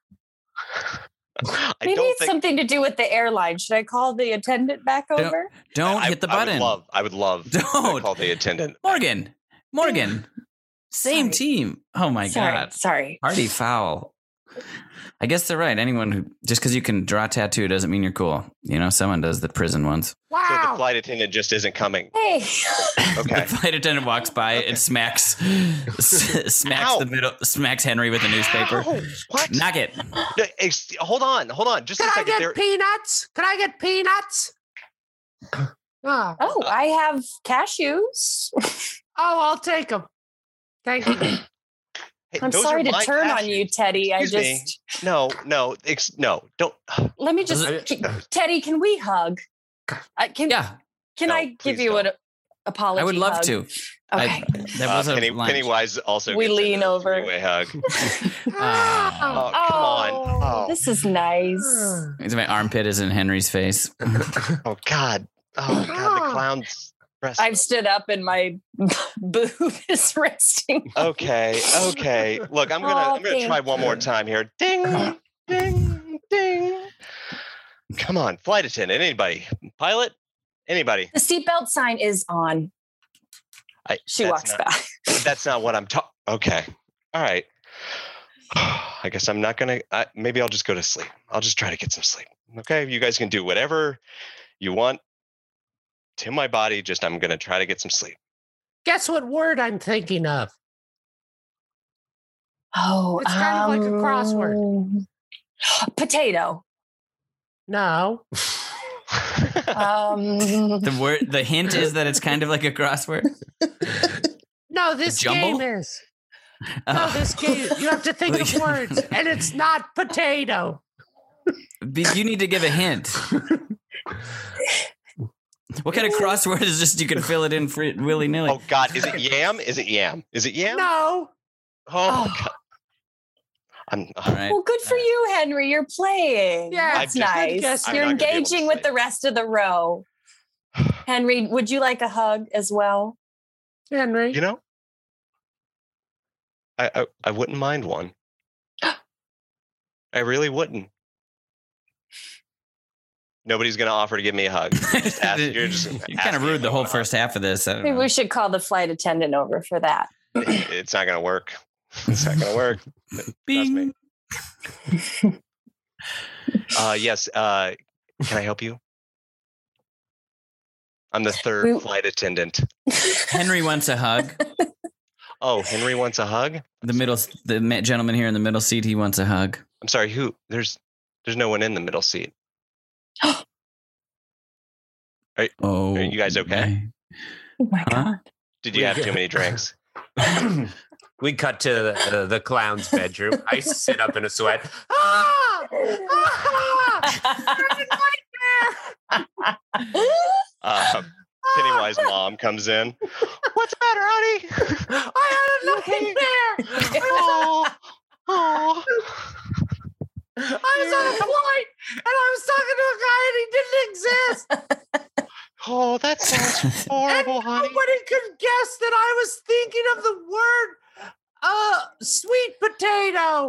S5: I
S4: Maybe
S5: don't
S4: it's
S5: think.
S4: something to do with the airline. Should I call the attendant back
S2: Don't-
S4: over?
S2: don't
S5: I-
S2: hit the
S5: I would
S2: button,
S5: love. I would love. to
S2: Don't.
S5: call the attendant.
S2: Morgan. Morgan. Same
S4: Sorry.
S2: team. Oh my
S4: sorry,
S2: god.
S4: sorry.
S2: Hardy foul. I guess they're right. Anyone who just because you can draw a tattoo doesn't mean you're cool. You know, someone does the prison ones.
S5: So the
S3: Wow.
S5: flight attendant just isn't coming.
S4: Hey,
S5: Okay.
S2: The flight attendant walks by and smacks s- smacks
S5: Ow.
S2: the middle smacks Henry with a newspaper.
S5: Ow, what?
S2: Knock it.
S5: No, ex- hold on. Hold on. Just
S3: Can
S5: a
S3: I
S5: second.
S3: get
S5: There.
S3: peanuts? Can I get peanuts? Oh,
S4: oh, I have cashews.
S3: oh, I'll take them. Thank you.
S5: Hey,
S4: I'm
S5: those
S4: sorry
S5: are
S4: to
S5: my
S4: turn on
S5: cashews.
S4: you, Teddy. I
S5: Excuse me.
S4: just
S5: No, no, ex- no. Don't.
S4: let me just
S3: I-
S4: can- Teddy. Can we hug? I can.
S2: Yeah,
S4: Can
S5: No,
S4: I give
S5: please
S4: you
S5: don't.
S4: an apology?
S2: I would love
S4: hug?
S2: to.
S4: Okay.
S2: I, that
S5: Uh,
S2: was a
S5: Penny,
S2: line.
S5: Pennywise also.
S4: We
S5: gets
S4: lean
S5: a
S4: over.
S5: three-way hug.
S2: Ah.
S5: Oh, come on.
S4: Oh,
S5: Oh.
S4: this is nice.
S2: My armpit is in Henry's face.
S5: Oh God. Oh God. The clown's. breast-
S4: I've stood up and my boob is resting.
S5: Okay. Okay. Look, I'm gonna.
S4: Oh,
S5: I'm gonna try
S4: thank
S5: one more
S4: you.
S5: time here. Ding. Ding. Ding. Come on, flight attendant. Anybody? Pilot? Anybody?
S4: The seatbelt sign is on.
S5: I,
S4: She
S5: that's
S4: walks
S5: not-
S4: back.
S5: That's not what I'm talking. Okay. All right. I guess I'm not gonna. I, maybe I'll just go to sleep. I'll just try to get some sleep. Okay. You guys can do whatever you want to my body. Just I'm gonna try to get some sleep.
S3: Guess what word I'm thinking of?
S4: Oh,
S3: It's kind of like a crossword.
S4: um, Potato.
S3: No.
S4: Um,
S2: The word, the hint is that it's kind of like a crossword.
S3: No, this
S2: jumble?
S3: game is. No,
S2: Oh.
S3: this game. You have to think of words, and it's not potato.
S2: But you need to give a hint. What kind of crossword is just you can fill it in free, willy nilly?
S5: Oh God, is it yam? Is it yam? Is it yam?
S3: No.
S5: Oh,
S4: Oh.
S5: God. I'm.
S2: All right.
S4: well, good for you, Henry. You're playing.
S3: Yeah,
S4: That's
S5: I'm just-
S4: nice.
S3: guess-
S5: I'm
S4: You're
S5: not gonna be able to
S4: engaging with
S5: sleep.
S4: the rest of the row. Henry, would you like a hug as well?
S3: Henry.
S5: You know, I I, I wouldn't mind one. I really wouldn't. Nobody's gonna offer to give me a hug. Just ask- you're just
S2: you
S5: asking
S2: kind of
S5: if
S2: ruined the
S5: I
S2: whole
S5: want a
S2: first half of this. I don't
S4: Maybe
S2: know.
S4: we should call the flight attendant over for that.
S5: hug. It's not gonna work. It's not gonna work. Trust me.
S2: Bing.
S5: Uh, yes. Uh, can I help you? I'm the third
S4: We-
S5: flight attendant.
S2: Henry wants a hug.
S5: Oh, Henry wants a hug.
S2: The middle, the ma- gentleman here in the middle seat, he wants a hug.
S5: I'm sorry. Who? There's there's no one in the middle seat.
S2: Oh,
S5: Are you guys okay?
S4: Oh my
S2: Huh?
S4: god.
S5: Did you have too many drinks?
S3: We cut to the, uh, the clown's bedroom. I sit up in a sweat. Ah! Ah!
S5: Uh, Pennywise mom comes in. What's the matter, honey?
S3: I had a nightmare.
S5: Oh, oh.
S3: I was on a flight and I was talking to a guy and he didn't exist.
S5: Oh, that sounds horrible, honey.
S3: Nobody could guess that I was thinking of the word uh sweet potato.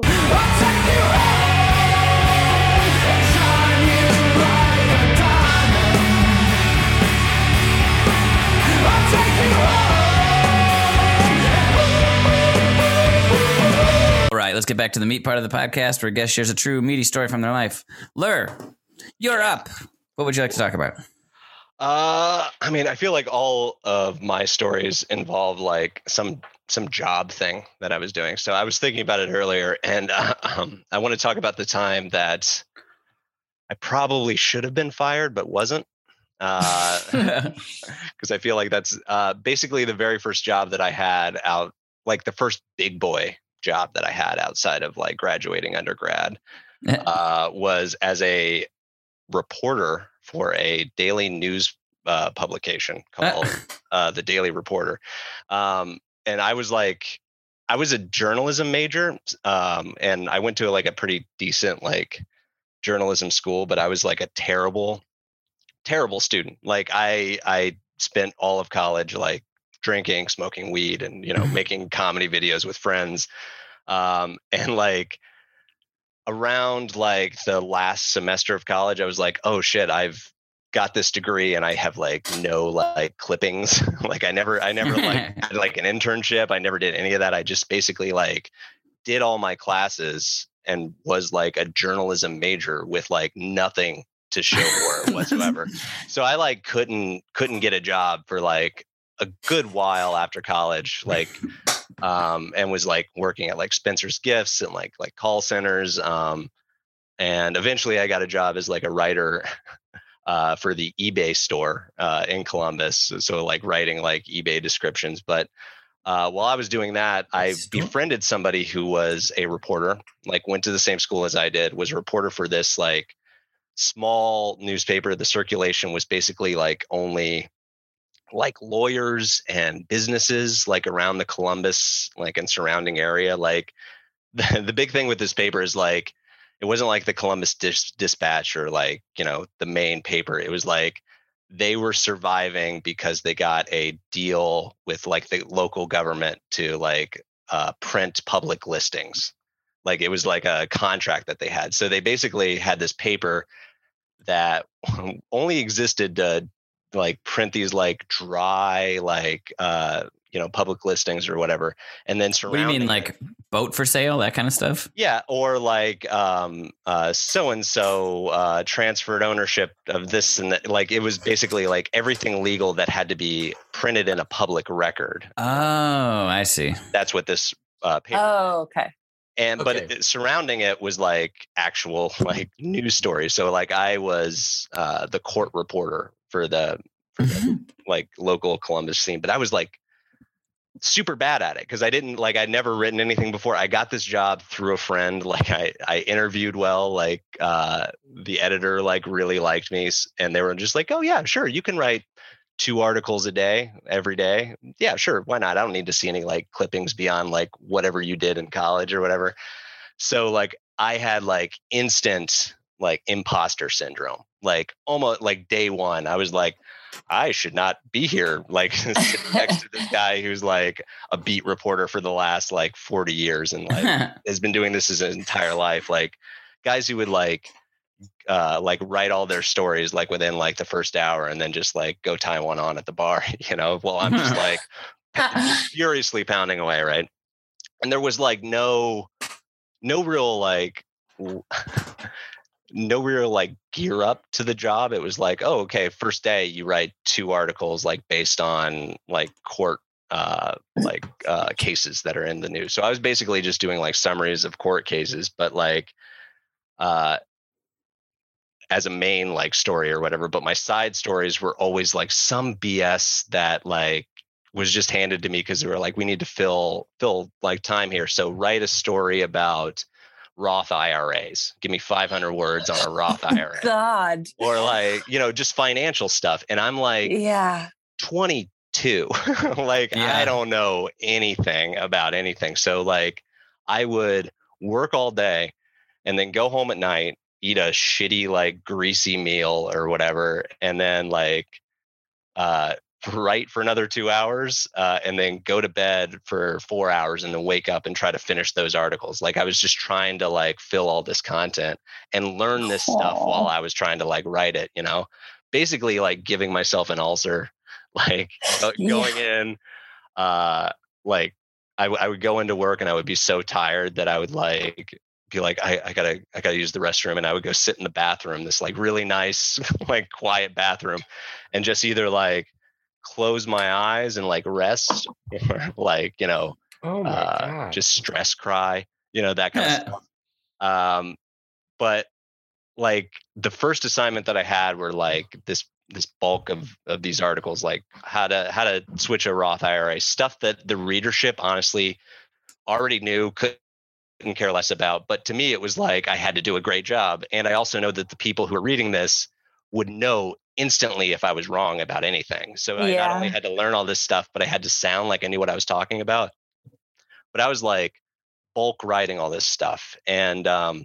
S2: All right, let's get back to the meat part of the podcast where a guest shares a true meaty story from their life. Lur, you're up. What would you like to talk about?
S5: Uh, I mean, I feel like all of my stories involve like some some job thing that I was doing. So I was thinking about it earlier, and uh, um, I want to talk about the time that I probably should have been fired, but wasn't. Uh, because I feel like that's uh, basically the very first job that I had out, like the first big boy job that I had outside of like graduating undergrad, uh, was as a reporter for a daily news uh, publication called uh, the Daily Reporter. Um, and I was like, I was a journalism major, um, and I went to like a pretty decent like journalism school, but I was like a terrible, terrible student. Like I, I spent all of college like drinking, smoking weed, and you know making comedy videos with friends. Um, and like around like the last semester of college, I was like, oh shit, I've got this degree and I have like no like clippings. Like I never, I never like had like an internship. I never did any of that. I just basically like did all my classes and was like a journalism major with like nothing to show for it whatsoever. So I like couldn't, couldn't get a job for like a good while after college. Like, um, and was like working at like Spencer's Gifts and like, like call centers. Um, and eventually I got a job as like a writer, uh, for the eBay store, uh, in Columbus. So, so like writing like eBay descriptions. But, uh, while I was doing that, I befriended somebody who was a reporter, like went to the same school as I did, was a reporter for this like small newspaper. The circulation was basically like only like lawyers and businesses like around the Columbus, like and surrounding area. Like the, the big thing with this paper is like, it wasn't like the Columbus Dis- Dispatch or like, you know, the main paper. It was like they were surviving because they got a deal with like the local government to like uh, print public listings. Like it was like a contract that they had. So they basically had this paper that only existed to like print these like dry, like, uh, you know, public listings or whatever. And then
S2: What do you
S5: surrounding
S2: mean, like boat for sale, that kind of stuff?
S5: yeah, or like um uh so and so uh transferred ownership of this and that. Like it was basically like everything legal that had to be printed in a public record.
S2: Oh, I see.
S5: That's what this uh paper.
S4: Oh, okay.
S5: And but
S3: Okay.
S5: it, surrounding it was like actual like news stories. So like I was uh the court reporter for the for the like local Columbus scene, but I was like super bad at it because I didn't like I'd never written anything before. I got this job through a friend. Like I I interviewed well. Like uh the editor like really liked me, s- and they were just like, oh yeah, sure, you can write two articles a day every day. Yeah, sure, why not? I don't need to see any like clippings beyond like whatever you did in college or whatever. So like I had like instant like imposter syndrome. Like almost like day one, I was like, I should not be here, like sitting next to this guy who's like a beat reporter for the last like forty years and like has been doing this his entire life. Like guys who would like uh like write all their stories like within like the first hour and then just like go tie one on at the bar, you know, while I'm just like furiously pounding away, right? And there was like no no real like w- no real like gear up to the job. It was like, oh, okay, first day you write two articles like based on like court uh like uh cases that are in the news. So I was basically just doing like summaries of court cases, but like uh as a main like story or whatever. But my side stories were always like some B S that like was just handed to me because they were like, we need to fill fill like time here. So write a story about Roth I R As. Give me five hundred words on a Roth I R A.
S4: God.
S5: Or like, you know, just financial stuff. And I'm like
S4: Yeah.
S5: twenty-two. Like
S2: Yeah.
S5: I don't know anything about anything. So like I would work all day and then go home at night, eat a shitty like greasy meal or whatever, and then like uh write for another two hours uh, and then go to bed for four hours and then wake up and try to finish those articles. Like I was just trying to like fill all this content and learn this stuff
S4: Aw.
S5: while I was trying to like write it, you know, basically like giving myself an ulcer, like go-
S4: Yeah.
S5: going in, uh, like I, w- I would go into work and I would be so tired that I would like be like, I, I gotta, I gotta use the restroom. And I would go sit in the bathroom, this like really nice, like quiet bathroom, and just either like close my eyes and like rest, or like, you know,
S3: Oh my
S5: uh,
S3: god.
S5: just stress cry, you know, that kind of stuff. Um, but like the first assignment that I had were like this this bulk of of these articles, like how to how to switch a Roth I R A, stuff that the readership honestly already knew, couldn't care less about. But to me, it was like I had to do a great job, and I also know that the people who are reading this would know instantly if I was wrong about anything. So I not only
S4: Yeah.
S5: had to learn all this stuff, but I had to sound like I knew what I was talking about. But I was like bulk writing all this stuff, and um,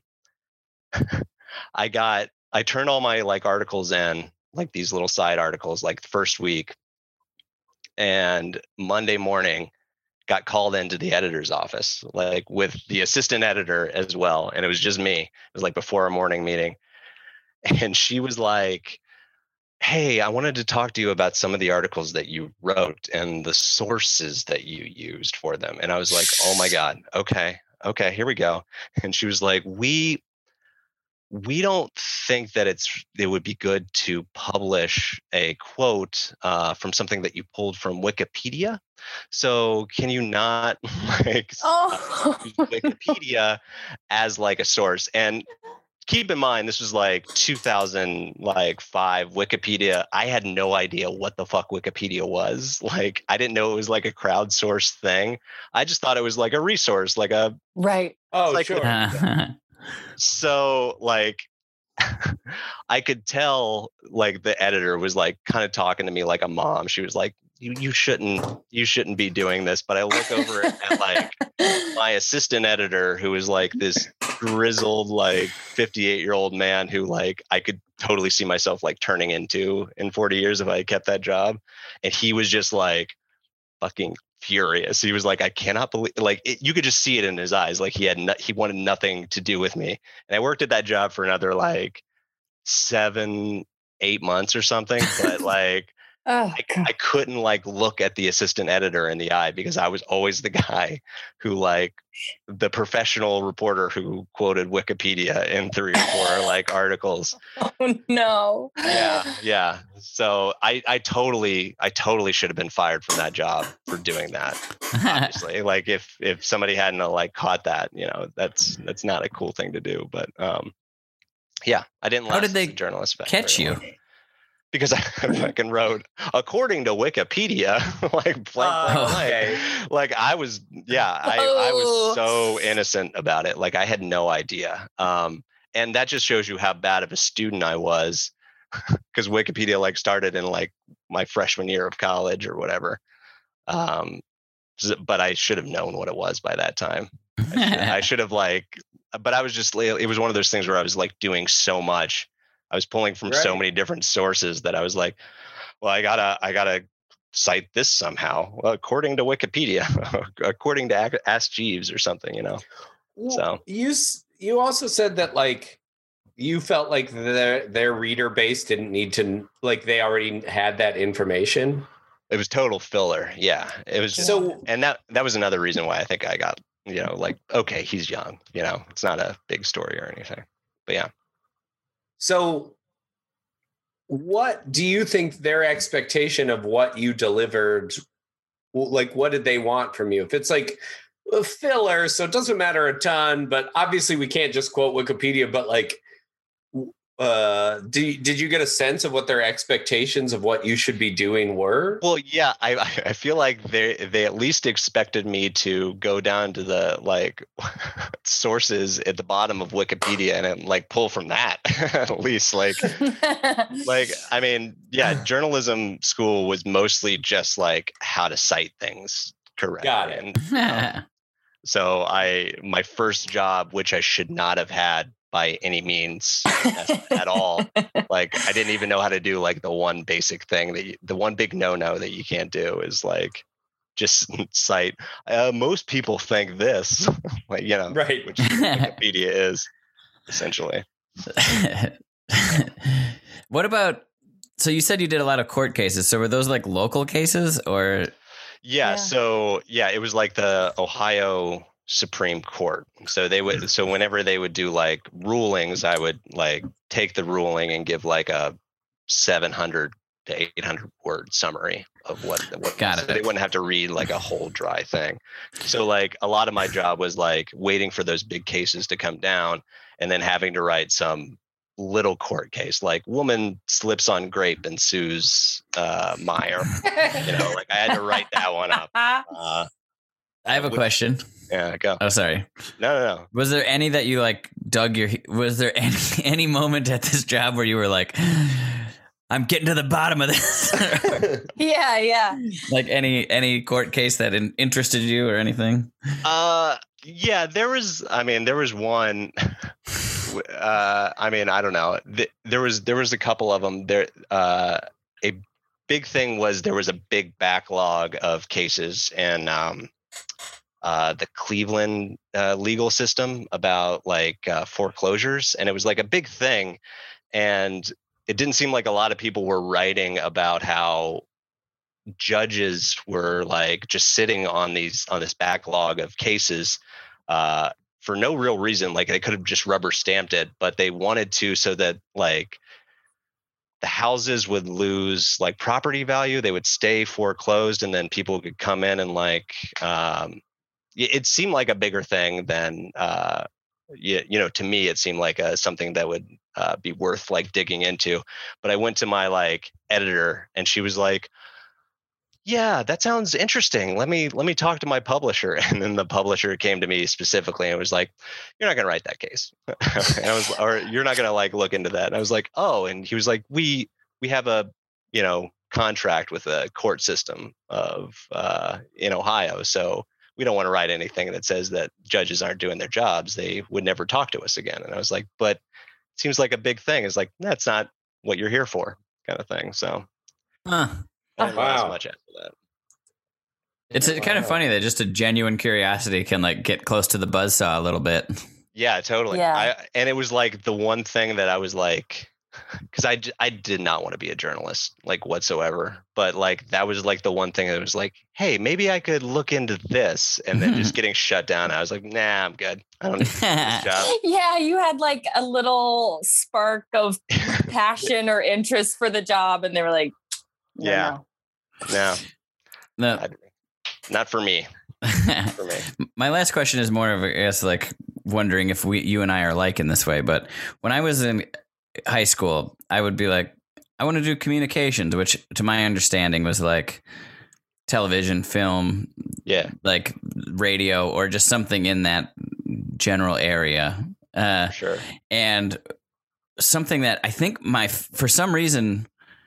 S5: I got I turned all my like articles in, like these little side articles, like the first week, and Monday morning got called into the editor's office, like with the assistant editor as well, and it was just me. It was like before a morning meeting, and she was like, hey, I wanted to talk to you about some of the articles that you wrote and the sources that you used for them. And I was like, oh my God, okay, okay, here we go. And she was like, we we don't think that it's it would be good to publish a quote uh, from something that you pulled from Wikipedia. So can you not like
S4: Oh.
S5: use Wikipedia as like a source? And keep in mind, this was like two thousand five Wikipedia. I had no idea what the fuck Wikipedia was. Like, I didn't know it was like a crowdsourced thing. I just thought it was like a resource, like a,
S4: Right.
S3: Oh,
S5: like-
S3: sure.
S5: so like, I could tell like the editor was like kind of talking to me like a mom. She was like, you, you shouldn't, you shouldn't be doing this. But I look over at like my assistant editor, who is like this grizzled, like fifty-eight year old man who like I could totally see myself like turning into in forty years if I kept that job. And he was just like fucking furious. He was like, I cannot believe, like it, you could just see it in his eyes. Like he had, no, he wanted nothing to do with me. And I worked at that job for another like seven, eight months or something. But like,
S4: Oh,
S5: I,
S4: God.
S5: I couldn't like look at the assistant editor in the eye because I was always the guy who like the professional reporter who quoted Wikipedia in three or four like articles.
S4: Oh, no.
S5: Yeah, yeah. So I, I totally, I totally should have been fired from that job for doing that. Obviously, like if if somebody hadn't uh, like caught that, you know, that's that's not a cool thing to do. But um, yeah, I didn't.
S2: How
S5: last
S2: did
S5: as
S2: they
S5: a journalist
S2: catch
S5: very
S2: you?
S5: long. Because I fucking wrote, according to Wikipedia, like blank, blank,
S3: Oh,
S5: blank.
S3: okay.
S5: Like I was, yeah, I, I was so innocent about it. Like I had no idea. Um, and that just shows you how bad of a student I was, because Wikipedia like started in like my freshman year of college or whatever. Um, s- but I should have known what it was by that time. I should, I should have like, but I was just, it was one of those things where I was like doing so much. I was pulling from so
S3: Right.
S5: many different sources that I was like, well, I gotta, I gotta cite this somehow. Well, according to Wikipedia, according to Ac- Ask Jeeves or something, you know?
S3: Well,
S5: So-
S3: you s- you also said that like you felt like their their reader base didn't need to, like they already had that information.
S5: It was total filler. Yeah. It was just,
S3: So
S5: and that, that was another reason why I think I got, you know, like, okay, he's young, you know, it's not a big story or anything, but yeah.
S3: so what do you think their expectation of what you delivered, like what did they want from you? If it's like a filler, so it doesn't matter a ton, but obviously we can't just quote Wikipedia, but like uh do, did you get a sense of what their expectations of what you should be doing were?
S5: Well, yeah, I I- I feel like they they at least expected me to go down to the like sources at the bottom of Wikipedia and then, like pull from that at least. Like like I mean, yeah, journalism school was mostly just like how to cite things correctly.
S3: Got it.
S5: And um, so I my first job, which I should not have had by any means at, at all. Like I didn't even know how to do like the one basic thing that you, the one big no-no that you can't do is like just cite. Uh, most people think this, like, you know,
S3: Right.
S5: which Wikipedia is essentially.
S2: What about? So you said you did a lot of court cases. So were those like local cases or?
S5: Yeah,
S4: Yeah.
S5: So yeah, it was like the Ohio Supreme Court. So they would, so whenever they would do like rulings, I would like take the ruling and give like a seven hundred the eight hundred word summary of what, what
S2: Got
S5: so
S2: it.
S5: they wouldn't have to read like a whole dry thing. So like a lot of my job was like waiting for those big cases to come down and then having to write some little court case, like woman slips on grape and sues uh, Meyer. You know, like I had to write that one up. Uh,
S2: I have a
S5: Which-
S2: question.
S5: yeah, go.
S2: Oh, sorry.
S5: No, no, no.
S2: Was there any that you like dug your? Was there any any moment at this job where you were like, "I'm getting to the bottom of this"?
S4: Yeah, yeah.
S2: Like any any court case that in, interested you or anything?
S5: Uh, yeah, there was. I mean, there was one. Uh, I mean, I don't know. Th- There was there was a couple of them. There, uh, a big thing was there was a big backlog of cases and um, uh, the Cleveland uh, legal system about like uh, foreclosures, and it was like a big thing, and it didn't seem like a lot of people were writing about how judges were like just sitting on these on this backlog of cases uh, for no real reason. Like they could have just rubber stamped it, but they wanted to so that like the houses would lose like property value. They would stay foreclosed, and then people could come in and like um, it it seemed like a bigger thing than uh, you, you know. To me, it seemed like a, something that would uh, be worth like digging into. But I went to my like editor, and she was like, yeah, that sounds interesting. Let me let me talk to my publisher. And then the publisher came to me specifically and was like, "You're not going to write that case." And I was, or you're not going to like look into that. And I was like, "Oh." And he was like, "We we have a you know contract with a court system of uh, in Ohio, so we don't want to write anything that says that judges aren't doing their jobs. They would never talk to us again." And I was like, "But it seems like a big thing." It's like, that's not what you're here for, kind of thing. So
S2: Huh.
S5: I didn't realize
S3: Wow.
S5: much after that.
S2: It's uh kind of
S3: Wow.
S2: funny that just a genuine curiosity can like get close to the buzzsaw a little bit.
S5: Yeah, totally.
S4: Yeah.
S5: I, and it was like the one thing that I was like, because I, j- I did not want to be a journalist like whatsoever. But like that was like the one thing that was like, hey, maybe I could look into this. And then just getting shut down. I was like, nah, I'm good. I don't need this job.
S4: Yeah, you had like a little spark of passion or interest for the job, and they were like, no,
S5: Yeah. No,
S2: No.
S5: I- not for me. For me.
S2: My last question is more of, I guess, like wondering if we, you and I are alike in this way. But when I was in high school, I would be like, I want to do communications, which to my understanding was like television, film,
S5: Yeah.
S2: like radio, or just something in that general area. Uh,
S5: Sure.
S2: and something that I think my, for some reason,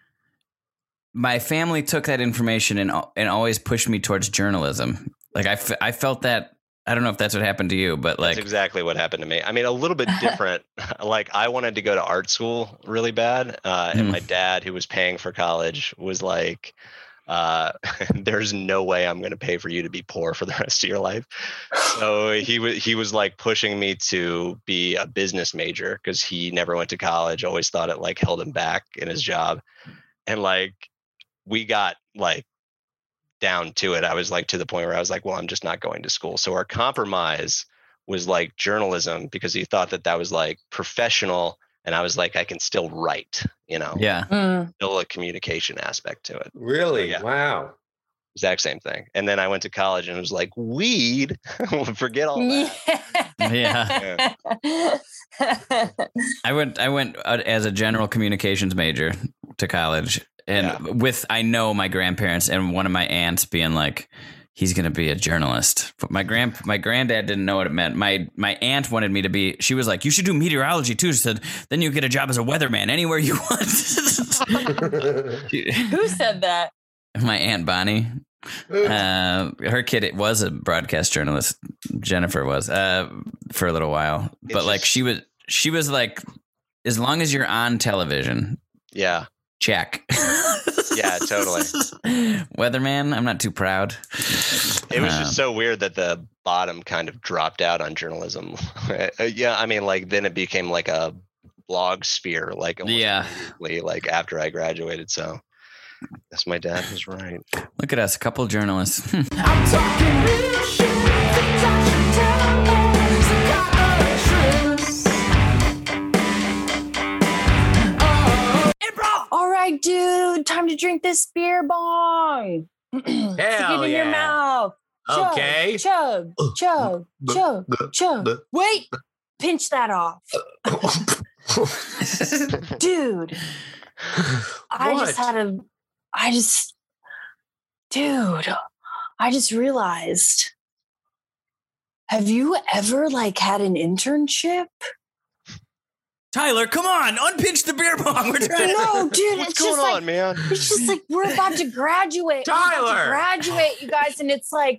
S2: my family took that information and and always pushed me towards journalism. Like I, f- I felt that, I don't know if that's what happened to you, but like,
S5: That's exactly what happened to me. I mean, a little bit different. Like I wanted to go to art school really bad. Uh, and
S2: Mm.
S5: my dad, who was paying for college, was like, uh, there's no way I'm going to pay for you to be poor for the rest of your life. So he was, he was like pushing me to be a business major because he never went to college, always thought it like held him back in his job. And like, we got like down to it. I was like to the point where I was like, well, I'm just not going to school. So our compromise was like journalism because he thought that that was like professional. And I was like, I can still write, you know,
S2: yeah.
S4: Mm.
S5: still a communication aspect to it.
S3: Really?
S5: Yeah.
S3: Wow.
S5: Exact same thing. And then I went to college and it was like, weed, forget all that.
S2: Yeah. I went, I went uh, as a general communications major to college, and
S5: Yeah.
S2: with, I know my grandparents and one of my aunts being like, he's going to be a journalist. But my grand, my granddad didn't know what it meant. My, my aunt wanted me to be, she was like, you should do meteorology too. She said, then you get a job as a weatherman anywhere you want.
S4: Who said that?
S2: My aunt Bonnie, uh, her kid, it was a broadcast journalist. Jennifer was, uh, for a little while, but
S5: It's
S2: like
S5: just-
S2: she was, she was like, as long as you're on television,
S5: Yeah.
S2: check.
S5: Yeah, totally.
S2: Weatherman, I'm not too proud.
S5: It was
S2: Um,
S5: just so weird that the bottom kind of dropped out on journalism. Uh, yeah. I mean, like then it became like a blog sphere, like almost
S2: Yeah.
S5: immediately, like after I graduated. So I guess my dad was right.
S2: Look at us, a couple journalists.
S1: I'm talking real shit. Things I should tell me. Some kind of truth. Oh.
S4: All right, right, dude. Time to drink this beer bong. Stick it
S3: Hell
S4: in your
S3: yeah.
S4: mouth. Chug,
S3: Okay.
S4: Chug, chug, chug, chug. Wait, pinch that off. Dude, I
S3: What?
S4: just had a, I just, dude, I just realized. Have you ever like had an internship?
S2: Tyler, come on, unpinch the beer bong. We're trying to.
S4: No, dude,
S5: What's
S4: it's
S5: going
S4: just
S5: on,
S4: like,
S5: man?
S4: it's just like we're about to graduate. We're about to
S3: Tyler!
S4: graduate, you guys, and it's like,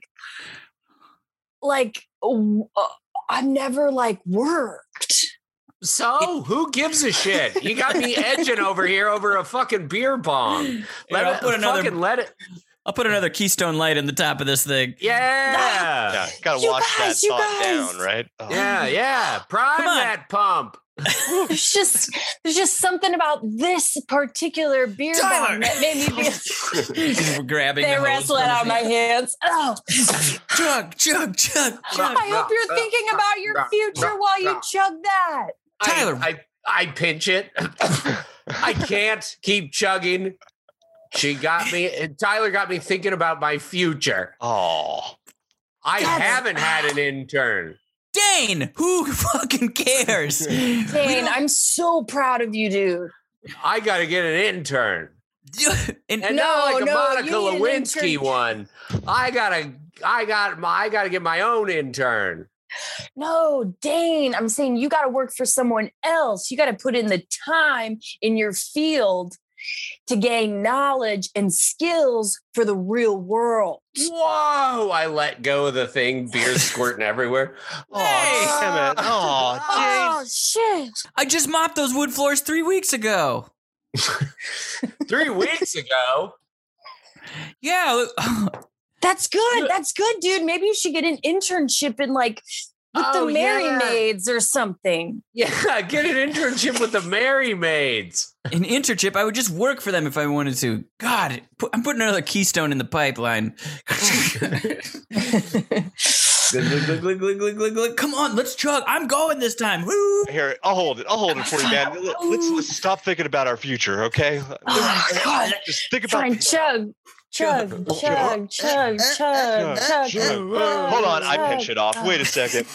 S4: like w- uh, I've never like worked.
S3: So who gives a shit? You got me edging over here over a fucking beer bong. Let
S2: I'll
S3: it
S2: put another-
S3: fucking let it.
S2: I'll put another Keystone Light in the top of this thing.
S3: Yeah.
S5: Yeah, gotta
S4: You
S5: wash
S4: guys,
S5: that
S4: you
S5: thought
S4: guys.
S5: down, right? Oh.
S3: Yeah, yeah. Prime
S2: Come on.
S3: that pump.
S4: There's just there's just something about this particular beer
S2: Tyler!
S4: bong that made me be.
S2: He's grabbing
S4: They
S2: the hose
S4: wrestle it
S2: from
S4: out of
S2: his
S4: my
S2: hand.
S4: hands. Oh,
S2: Chug, chug, chug, chug.
S4: I hope you're thinking about your future while you chug that.
S2: Tyler.
S3: I, I, I pinch it. I can't keep chugging. She got me. Tyler got me thinking about my future.
S5: Oh.
S3: I
S4: That's-
S3: haven't had an intern.
S2: Dane, who fucking cares?
S4: Dane, I'm so proud of you, dude.
S3: I got to get an intern.
S2: and,
S3: And
S4: No,
S3: not like a
S4: no,
S3: Monica
S4: you need an
S3: Lewinsky
S4: intern.
S3: one. I gotta, I got, my, I gotta get my own intern.
S4: No, Dane, I'm saying you got to work for someone else. You got to put in the time in your field to gain knowledge and skills for the real world.
S3: Whoa! I let go of the thing. Beer squirting everywhere.
S5: Oh, damn it. Oh,
S4: Oh, shit.
S2: I just mopped those wood floors three weeks ago.
S3: Three weeks ago.
S2: Yeah. look-
S4: That's good. That's good, dude. Maybe you should get an internship in like with
S3: Oh,
S4: the Merry
S3: yeah.
S4: Maids or something.
S3: Yeah, get an internship with the Merry Maids.
S2: An internship, I would just work for them if I wanted to. God, pu- I'm putting another Keystone in the pipeline. Glug, glug, glug, glug, glug, glug, glug. Come on, let's chug. I'm going this time. Woo!
S5: here, I'll hold it. I'll hold it for you, man. Let- Let's, let's stop thinking about our future, okay?
S4: Oh, God.
S5: Just think about
S4: Fine, chug, chug, chug, chug, chug, chug, chug.
S5: Chug. Hold on, I pinch it off. Wait a second.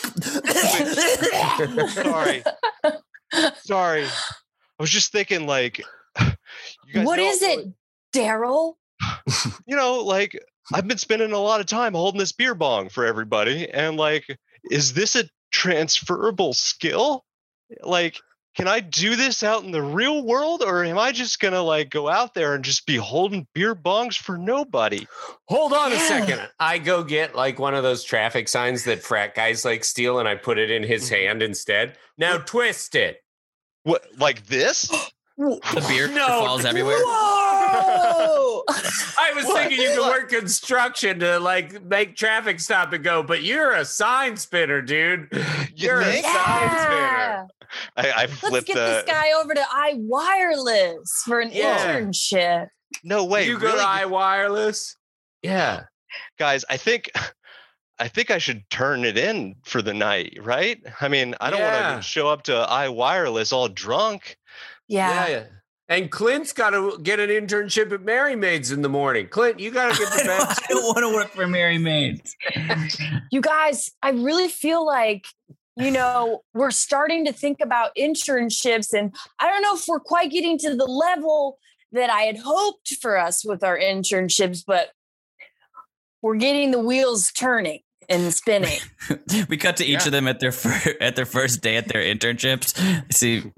S5: Sorry. Sorry. I was just thinking, like, you guys
S4: What
S5: know,
S4: is it, Daryl?
S5: You know, like, I've been spending a lot of time holding this beer bong for everybody. And, like, is this a transferable skill? Like, can I do this out in the real world? Or am I just going to, like, go out there and just be holding beer bongs for nobody?
S3: Hold on a
S4: Yeah.
S3: second. I go get like one of those traffic signs that frat guys like steal, and I put it in his hand instead. Now twist it.
S5: What, like this?
S2: The beer
S3: No.
S2: falls everywhere.
S4: Whoa!
S3: I was
S5: What?
S3: thinking you could work construction to like make traffic stop and go, but you're a sign spinner, dude. You're a
S5: think?
S3: sign
S4: Yeah.
S3: spinner.
S5: I, I
S4: Let's
S5: flipped
S4: get
S5: the.
S4: this guy over to iWireless for an
S3: Yeah.
S4: internship.
S5: No way.
S3: you go
S5: really?
S3: to iWireless? Yeah.
S5: Guys, I think I think I should turn it in for the night, right? I mean, I don't
S3: Yeah.
S5: want to show up to iWireless all drunk.
S4: Yeah.
S3: Yeah. And Clint's got to get an internship at Merry Maids in the morning. Clint, you got to get the
S2: I don't,
S3: best.
S2: I don't want to work for Merry Maids.
S4: You guys, I really feel like, you know, we're starting to think about internships, and I don't know if we're quite getting to the level that I had hoped for us with our internships, but we're getting the wheels turning and spinning.
S2: We cut to each
S3: Yeah.
S2: of them at their fir- at their first day at their internships. See,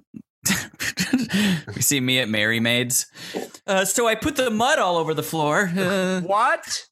S2: we see me at Merry Maids. Uh, so I put the mud all over the floor. Uh,
S3: What?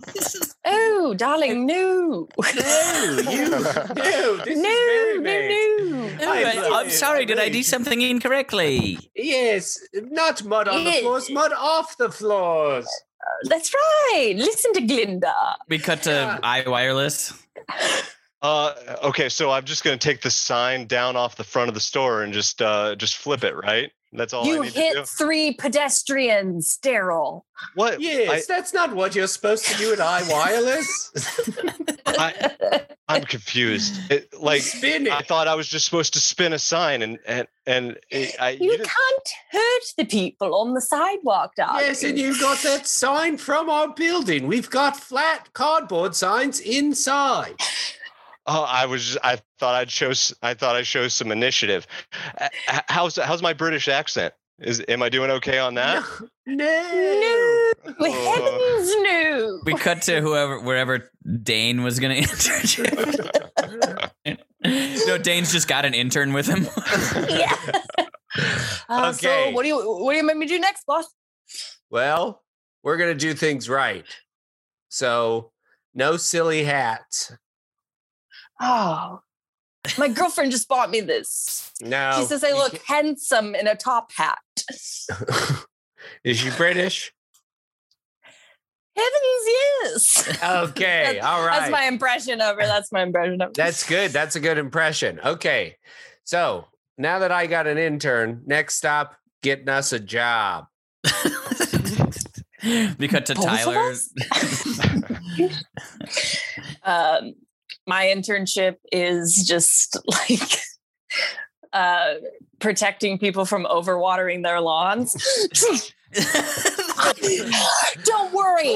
S4: Oh, darling, no.
S3: No, you. No, this is
S4: No,
S3: Merry
S4: no,
S3: Maids.
S4: no.
S2: I, I'm sorry, did I do something incorrectly?
S3: Yes, not mud on the
S4: Yes.
S3: floors, mud off the floors.
S4: That's right. Listen to Glinda.
S2: We cut to
S3: Yeah.
S2: iWireless.
S5: Uh, okay, so I'm just gonna take the sign down off the front of the store and just uh, just flip it, right? That's all I
S4: You
S5: need to do.
S4: hit three pedestrians, Daryl.
S5: What?
S3: Yes, that's not what you're supposed to do at iWireless.
S5: I, I'm confused. It, like,
S3: Spin
S5: I
S3: it.
S5: thought I was just supposed to spin a sign, and and and it, I.
S4: You
S5: didn't-
S4: can't hurt the people on the sidewalk, darling.
S3: Yes, and you've got that sign from our building. We've got flat cardboard signs inside.
S5: Oh, I was. Just, I thought I'd show. s- I thought I'd show some initiative. Uh, h- How's how's my British accent? Is am I doing okay on that?
S3: No.
S4: No, heavens no.
S2: We cut to whoever, wherever Dane was going to intern. No, Dane's just got an intern with him.
S4: Yeah. Uh,
S3: Okay.
S4: So what do you what do you make me do next, boss?
S3: Well, we're gonna do things right. So, no silly hats.
S4: Oh, my girlfriend just bought me this.
S3: No.
S4: She says I
S3: you
S4: look handsome in a top hat.
S3: can't- Is she British?
S4: Heavens, yes.
S3: Okay. All right.
S4: That's my impression of her. That's my impression of her.
S3: That's good. That's a good impression. Okay. So now that I got an intern, next stop, getting us a job.
S2: We cut to
S4: Both of
S2: Tyler.
S4: us? um, my internship is just like uh, protecting people from overwatering their lawns. Don't worry.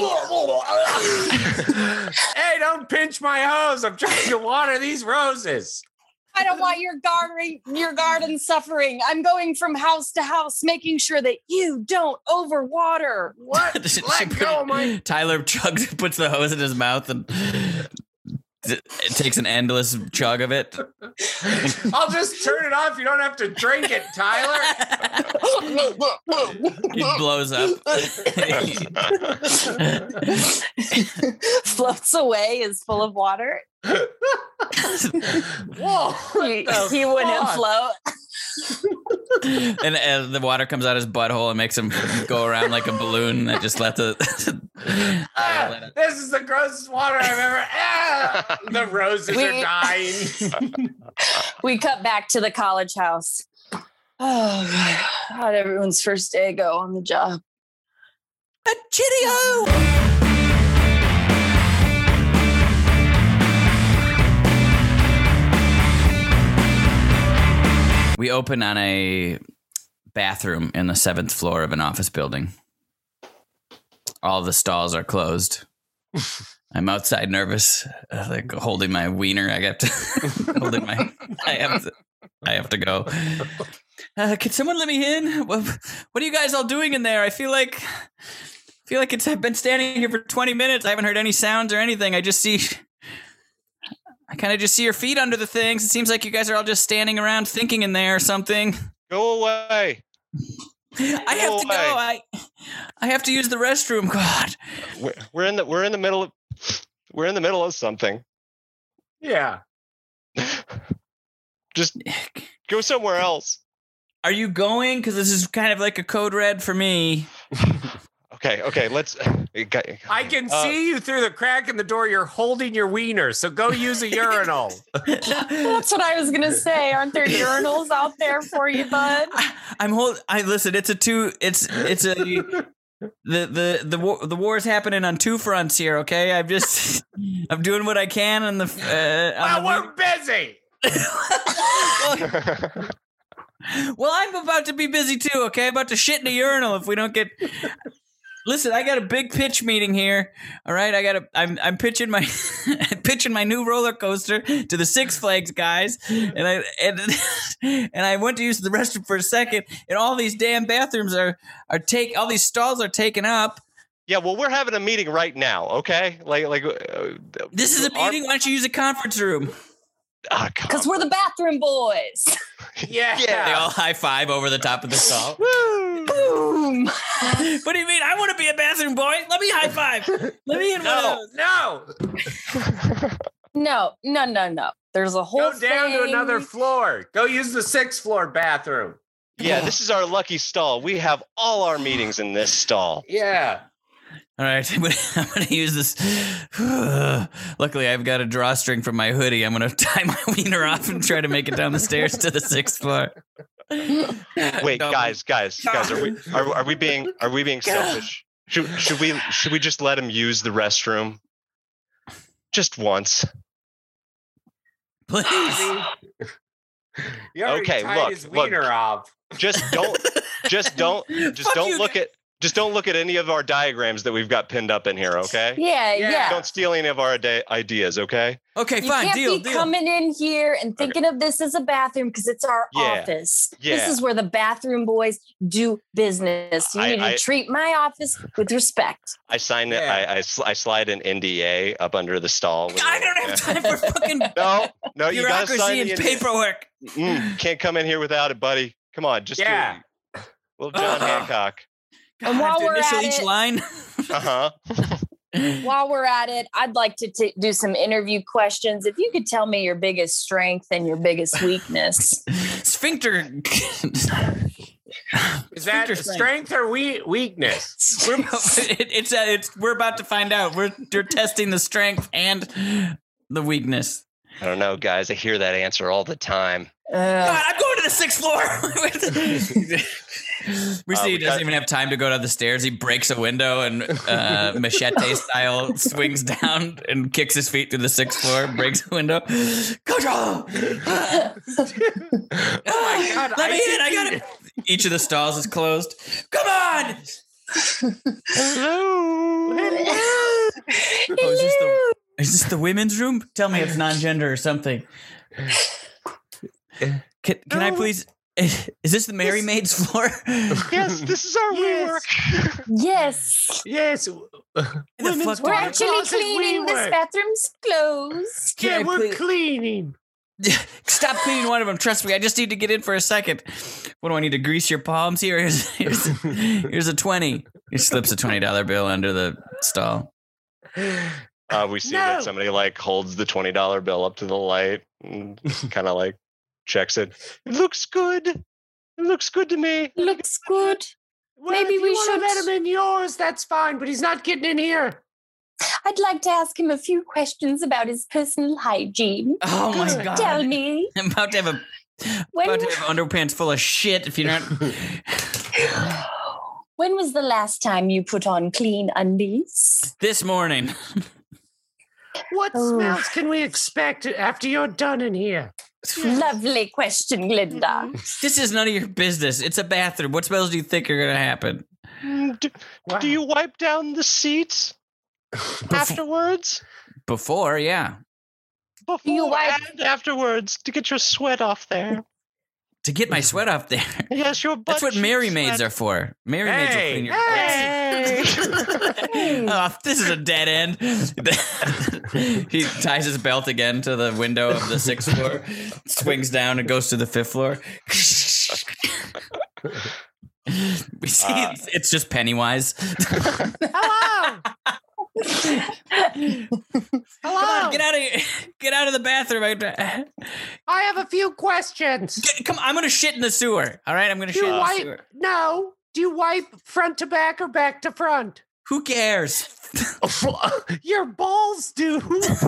S3: Hey, don't pinch my hose. I'm trying to water these roses.
S4: I don't want your garden, your garden suffering. I'm going from house to house, making sure that you don't overwater.
S3: What?
S2: She
S3: Let
S2: put-
S3: go of my.
S2: Tyler chugs, puts the hose in his mouth and d- takes an endless chug of it.
S3: I'll just turn it off. You don't have to drink it, Tyler.
S2: He blows up.
S4: Floats away, is full of water.
S3: Whoa.
S4: He,
S3: the
S4: he wouldn't
S3: fuck?
S4: float.
S2: and uh, the water comes out his butthole and makes him go around like a balloon that just let the.
S3: Ah, this is the grossest water I've ever. Ah, the roses are
S4: We-
S3: dying.
S4: We cut back to the college house. Oh, how'd everyone's first day go on the job?
S2: A Cheerio! We open on a bathroom in the seventh floor of an office building. All the stalls are closed. I'm outside nervous, uh, like holding my wiener. I got to holding my. I have to. I have to go. Uh, can someone let me in? What, what are you guys all doing in there? I feel like. I feel like it's. I've been standing here for twenty minutes. I haven't heard any sounds or anything. I just see. I kind of just see your feet under the things. It seems like you guys are all just standing around thinking in there or something.
S5: Go away.
S2: I have to go. I. I have to use the restroom. God.
S5: We're, we're in the we're in the middle of we're in the middle of something.
S3: Yeah.
S5: Just go somewhere else.
S2: Are you going? Because this is kind of like a code red for me.
S5: Okay, okay, let's.
S3: I can
S5: Uh,
S3: see you through the crack in the door. You're holding your wiener, so go use a urinal.
S4: That's what I was gonna say. Aren't there urinals out there for you, bud?
S2: I'm hold. I listen. It's a two. It's it's a the the the war, the war's happening on two fronts here. Okay, I'm just I'm doing what I can on the. Uh, on
S3: Well,
S2: the
S3: we're busy.
S2: well, I'm about to be busy too. Okay, I'm about to shit in a urinal if we don't get. Listen, I got a big pitch meeting here. All right, I got a. I'm I'm pitching my I'm pitching my new roller coaster to the Six Flags guys, and I and and I went to use the restroom for a second, and all these damn bathrooms are are take all these stalls are taken up.
S5: Yeah, well, we're having a meeting right now. Okay, like like. Uh,
S2: This is a
S5: our-
S2: meeting. Why don't you use a conference room?
S5: Ah, come
S4: Because we're the bathroom boys.
S3: Yeah.
S2: They all high five over the top of the stall.
S4: Boom.
S2: What do you mean? I want to be a bathroom boy. Let me high five. Let me in one of
S3: No,
S2: those.
S3: no.
S4: No, no, no, no. There's a whole
S3: Go down to
S4: thing.
S3: another floor. Go use the sixth floor bathroom.
S5: Yeah, this is our lucky stall. We have all our meetings in this stall.
S3: Yeah.
S2: All right, I'm gonna, I'm gonna use this. Luckily, I've got a drawstring from my hoodie. I'm gonna tie my wiener off and try to make it down the stairs to the sixth floor.
S5: Wait,
S2: Double.
S5: guys, guys, guys, are we are, are we being are we being selfish? Should should we should we just let him use the restroom just once?
S2: Please.
S3: You already
S5: Okay,
S3: tied
S5: look,
S3: his
S5: look.
S3: wiener off.
S5: Just don't just don't just
S2: Fuck
S5: don't
S2: you,
S5: look
S2: guys.
S5: at just don't look at any of our diagrams that we've got pinned up in here, okay?
S4: Yeah,
S3: Yeah.
S4: yeah.
S5: Don't steal any of our ide- ideas, okay?
S2: Okay,
S4: You
S2: fine.
S4: can't
S2: Deal,
S4: be
S2: deal.
S4: coming in here and thinking of this as a bathroom because it's our
S5: Yeah.
S4: office.
S5: Yeah.
S4: This is where the bathroom boys do business. You
S5: I-
S4: need
S5: I-
S4: to treat my office with respect.
S5: I sign it.
S3: Yeah.
S5: I, I sl- I slide an N D A up under the stall. with
S2: I
S5: a-
S2: don't have time for fucking
S5: No, no, you gotta
S2: bureaucracy
S5: sign
S2: and
S5: the N D A.
S2: paperwork.
S5: Mm, can't come in here without it, buddy. Come on, just
S3: Yeah.
S5: do it. Little John
S2: Ugh.
S5: Hancock.
S2: God,
S4: And
S2: I have
S4: while
S2: to
S4: we're
S2: initial
S4: at
S2: each
S4: it-
S2: line.
S5: Uh huh.
S4: While we're at it, I'd like to t- do some interview questions. If you could tell me your biggest strength and your biggest weakness.
S2: Sphincter.
S3: Is that
S2: Sphincter
S3: strength or we- weakness?
S2: We're about, it, it's, uh, it's we're about to find out. We're, we're testing the strength and the weakness.
S5: I don't know, guys. I hear that answer all the time.
S4: Uh,
S2: God, I'm going to the sixth floor. we see
S5: Uh,
S2: he
S5: we
S2: doesn't
S5: got-
S2: even have time to go down the stairs. He breaks a window and uh, machete style swings down and kicks his feet through the sixth floor, breaks a window. Control!
S3: Oh my God,
S2: Let
S3: I
S2: me in! I
S3: think
S2: got it! Each of the stalls is closed. Come on!
S5: Hello.
S2: Oh, is, this the, is this the women's room? Tell me it's non-gender or something. Can, can I please? Is this the Mary Maid's floor?
S5: Yes, this is our
S3: Yes.
S5: WeWork.
S4: yes.
S3: Yes.
S2: The
S3: Women's
S2: fuck-
S4: We're
S3: Water
S4: actually
S3: closet
S4: cleaning. This
S3: WeWork.
S4: bathroom's closed.
S2: Can
S3: Yeah,
S2: I
S3: we're
S2: please-
S3: cleaning.
S2: Stop cleaning one of them. Trust me, I just need to get in for a second. What do I need to grease your palms here? Here's, here's, here's a twenty. He slips a twenty dollar bill under the stall.
S5: Uh, we see
S3: No.
S5: that somebody like holds the twenty dollar bill up to the light and kind of like checks it. It looks good. It looks good to me.
S4: Looks good.
S3: Well,
S4: Maybe
S3: if you
S4: we
S3: wanna
S4: should-
S3: let him in yours. That's fine, but he's not getting in here.
S4: I'd like to ask him a few questions about his personal hygiene.
S2: Oh my
S3: Good.
S2: god!
S4: Tell me,
S2: I'm about to have a
S4: when,
S2: about to have underpants full of shit. If you're not,
S4: when was the last time you put on clean undies?
S2: this morning.
S3: What
S4: Oh.
S3: smells can we expect after you're done in here?
S4: Lovely question, Glinda.
S2: This is none of your business. It's a bathroom. What smells do you think are gonna happen?
S5: Mm, Do,
S3: Wow.
S5: do you wipe down the seats afterwards?
S2: Before, yeah,
S5: Before
S4: You wipe-
S5: and afterwards to get your sweat off there.
S2: to get my sweat off there.
S5: Yes, your butt.
S2: That's what
S5: cheek
S2: Mary Maids
S5: sweat.
S2: are for. Mary Maids will
S3: Hey,
S2: clean your.
S3: hey.
S2: Oh, this is a dead end. He ties his belt again to the window of the sixth floor, swings down and goes to the fifth floor. We see
S5: Uh,
S2: it's, it's just Pennywise.
S3: Hello. Hello.
S2: Come on, get out of here. Get out of the bathroom. I-
S3: I have a few questions.
S2: Get- Come on, I'm gonna shit in the sewer. All right, I'm gonna
S3: Do
S2: shit
S3: you
S2: in the
S3: wipe?
S2: sewer.
S3: No. Do you wipe front to back or back to front?
S2: Who cares?
S3: Your balls do.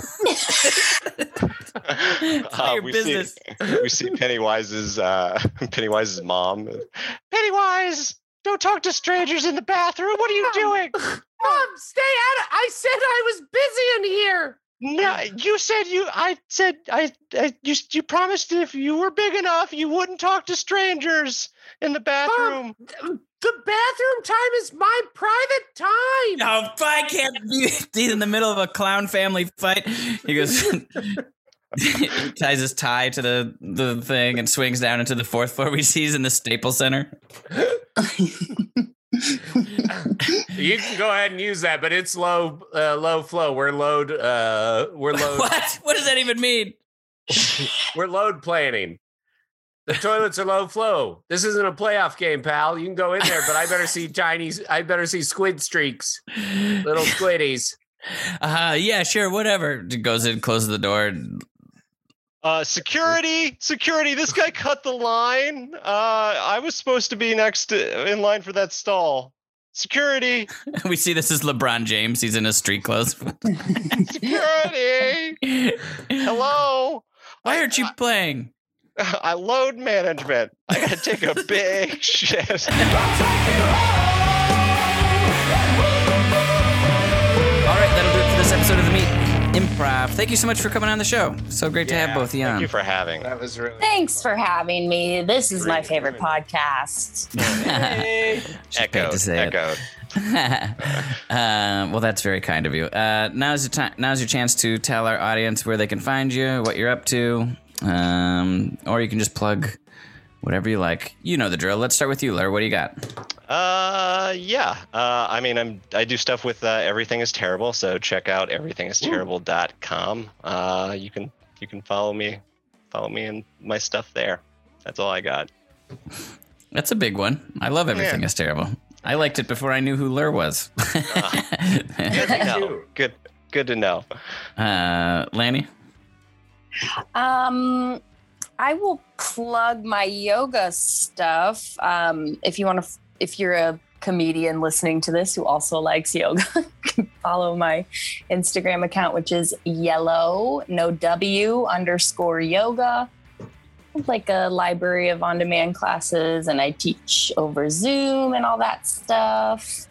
S2: It's not your
S5: we
S2: business.
S5: See, we see Pennywise's uh, Pennywise's mom. Pennywise, don't talk to strangers in the bathroom. What are you doing?
S3: Mom, stay out of. I said I was busy in here.
S5: No, you said you. I said I. I you, you promised if you were big enough, you wouldn't talk to strangers in the bathroom.
S3: The bathroom time is my private time.
S2: No, I can't be in the middle of a clown family fight. He goes, he ties his tie to the, the thing and swings down into the fourth floor. We see he's in the Staples Center.
S3: You can go ahead and use that, but it's low, uh, low flow. We're load, uh, we're load,
S2: What? What does that even mean?
S3: we're load planning. The toilets are low flow. This isn't a playoff game, pal. You can go in there, but I better see Chinese. I better see squid streaks, little squiddies.
S2: Uh, yeah, sure, whatever. Goes in, closes the door.
S5: Uh, security, security. This guy cut the line. Uh, I was supposed to be next to, in line for that stall. Security,
S2: We see this is LeBron James. He's in his street clothes.
S5: security. Hello.
S2: Why aren't you playing?
S5: I load management. I gotta take a big shit.
S2: All right, that'll do it for this episode of The Meat Improv. Thank you so much for coming on the show. So great to have
S3: Yeah,
S2: both of you on.
S5: Thank you for having.
S3: That was really
S4: Thanks for having me. This is my favorite podcast.
S2: She's paid
S5: Echoed.
S2: to say it.
S5: Echoed.
S2: uh, well, that's very kind of you. Uh, now's your time. Now's your chance to tell our audience where they can find you, what you're up to, um, or you can just plug whatever you like. You know the drill. Let's start with you, Lur. What do you got?
S5: Uh, yeah. Uh, I mean, I'm I do stuff with uh, Everything Is Terrible, so check out everything is terrible dot com. Uh, you can you can follow me, follow me and my stuff there. That's all I got.
S2: That's a big one. I love Everything
S5: Yeah.
S2: Is Terrible. I liked it before I knew who Lur was.
S5: Good to know. Good, good to know.
S2: uh, Lanny?
S4: Um, I will plug my yoga stuff. Um, if you want to, if you're a comedian listening to this who also likes yoga, follow my Instagram account, which is yellow no w underscore yoga. Like a library of on-demand classes, and I teach over Zoom and all that stuff.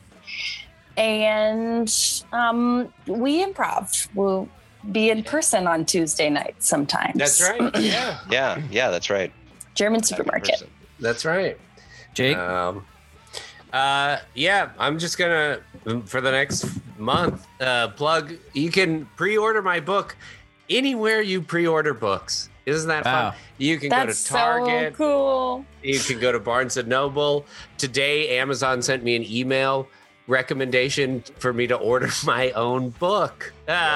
S4: And um, we improv. We'll be in person on Tuesday nights sometimes.
S3: That's right. Yeah,
S5: Yeah, yeah, that's right.
S4: German supermarket.
S3: that's right.
S2: Jake?
S3: Um, uh, yeah, I'm just gonna for the next month uh, plug. You can pre-order my book anywhere you pre-order books. Isn't that
S2: Wow.
S3: fun? You can
S4: That's
S3: go to Target.
S4: so cool.
S3: You can go to Barnes and Noble. Today, Amazon sent me an email recommendation for me to order my own book.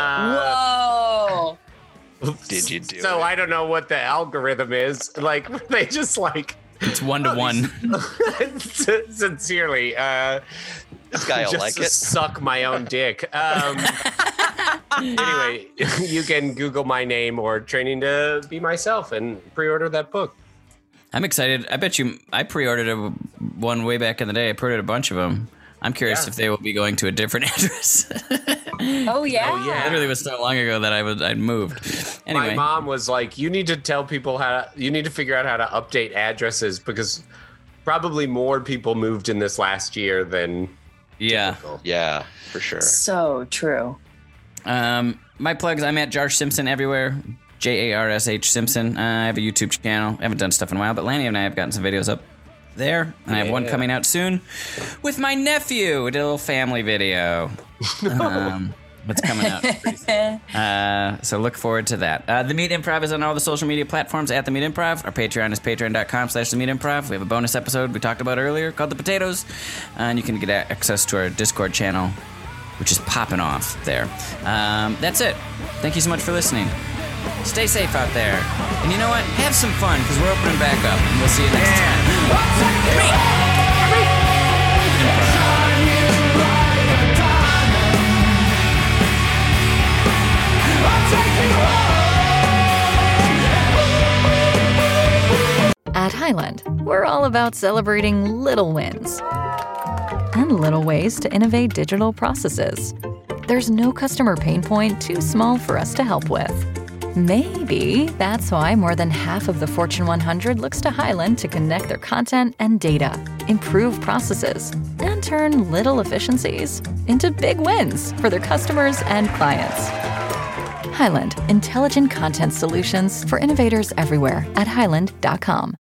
S3: Uh,
S4: Whoa.
S5: Did you do
S3: so
S5: it?
S3: I don't know what the algorithm is. Like they just like
S2: It's one to one.
S3: sincerely. Uh,
S5: This guy will
S3: just
S5: like
S3: to
S5: it.
S3: suck my own dick. Um, anyway, you can Google my name or Training to Be Myself and pre-order that book.
S2: I'm excited. I bet you I pre-ordered a, one way back in the day. I pre-ordered a bunch of them. I'm curious
S3: Yeah.
S2: if they will be going to a different address.
S4: Oh yeah.
S3: Oh, yeah.
S2: Literally was so long ago that I was I'd moved. Anyway,
S3: My mom was like, "You need to tell people how to. You need to figure out how to update addresses because probably more people moved in this last year than."
S2: yeah.
S5: Yeah, for sure.
S4: So true.
S2: Um, my plugs. I'm at Jarsh Simpson everywhere. J A R S H Simpson. Uh, I have a YouTube channel. I haven't done stuff in a while, but Lanny and I have gotten some videos up there, and I have one
S3: Yeah.
S2: coming out soon with my nephew. We did a little family video. Um, What's coming out? pretty soon. Uh, so look forward to that. Uh, the Meat Improv is on all the social media platforms at The Meat Improv. Our Patreon is patreon.com slash The Meat Improv. We have a bonus episode we talked about earlier called The Potatoes. Uh, and you can get access to our Discord channel, which is popping off there. Um, that's it. Thank you so much for listening. Stay safe out there. And you know what? Have some fun, because we're opening back up. And we'll see you next time.
S6: At Highland, we're all about celebrating little wins and little ways to innovate digital processes. There's no customer pain point too small for us to help with. Maybe that's why more than half of the Fortune one hundred looks to Highland to connect their content and data, improve processes, and turn little efficiencies into big wins for their customers and clients. Highland, intelligent content solutions for innovators everywhere at highland dot com.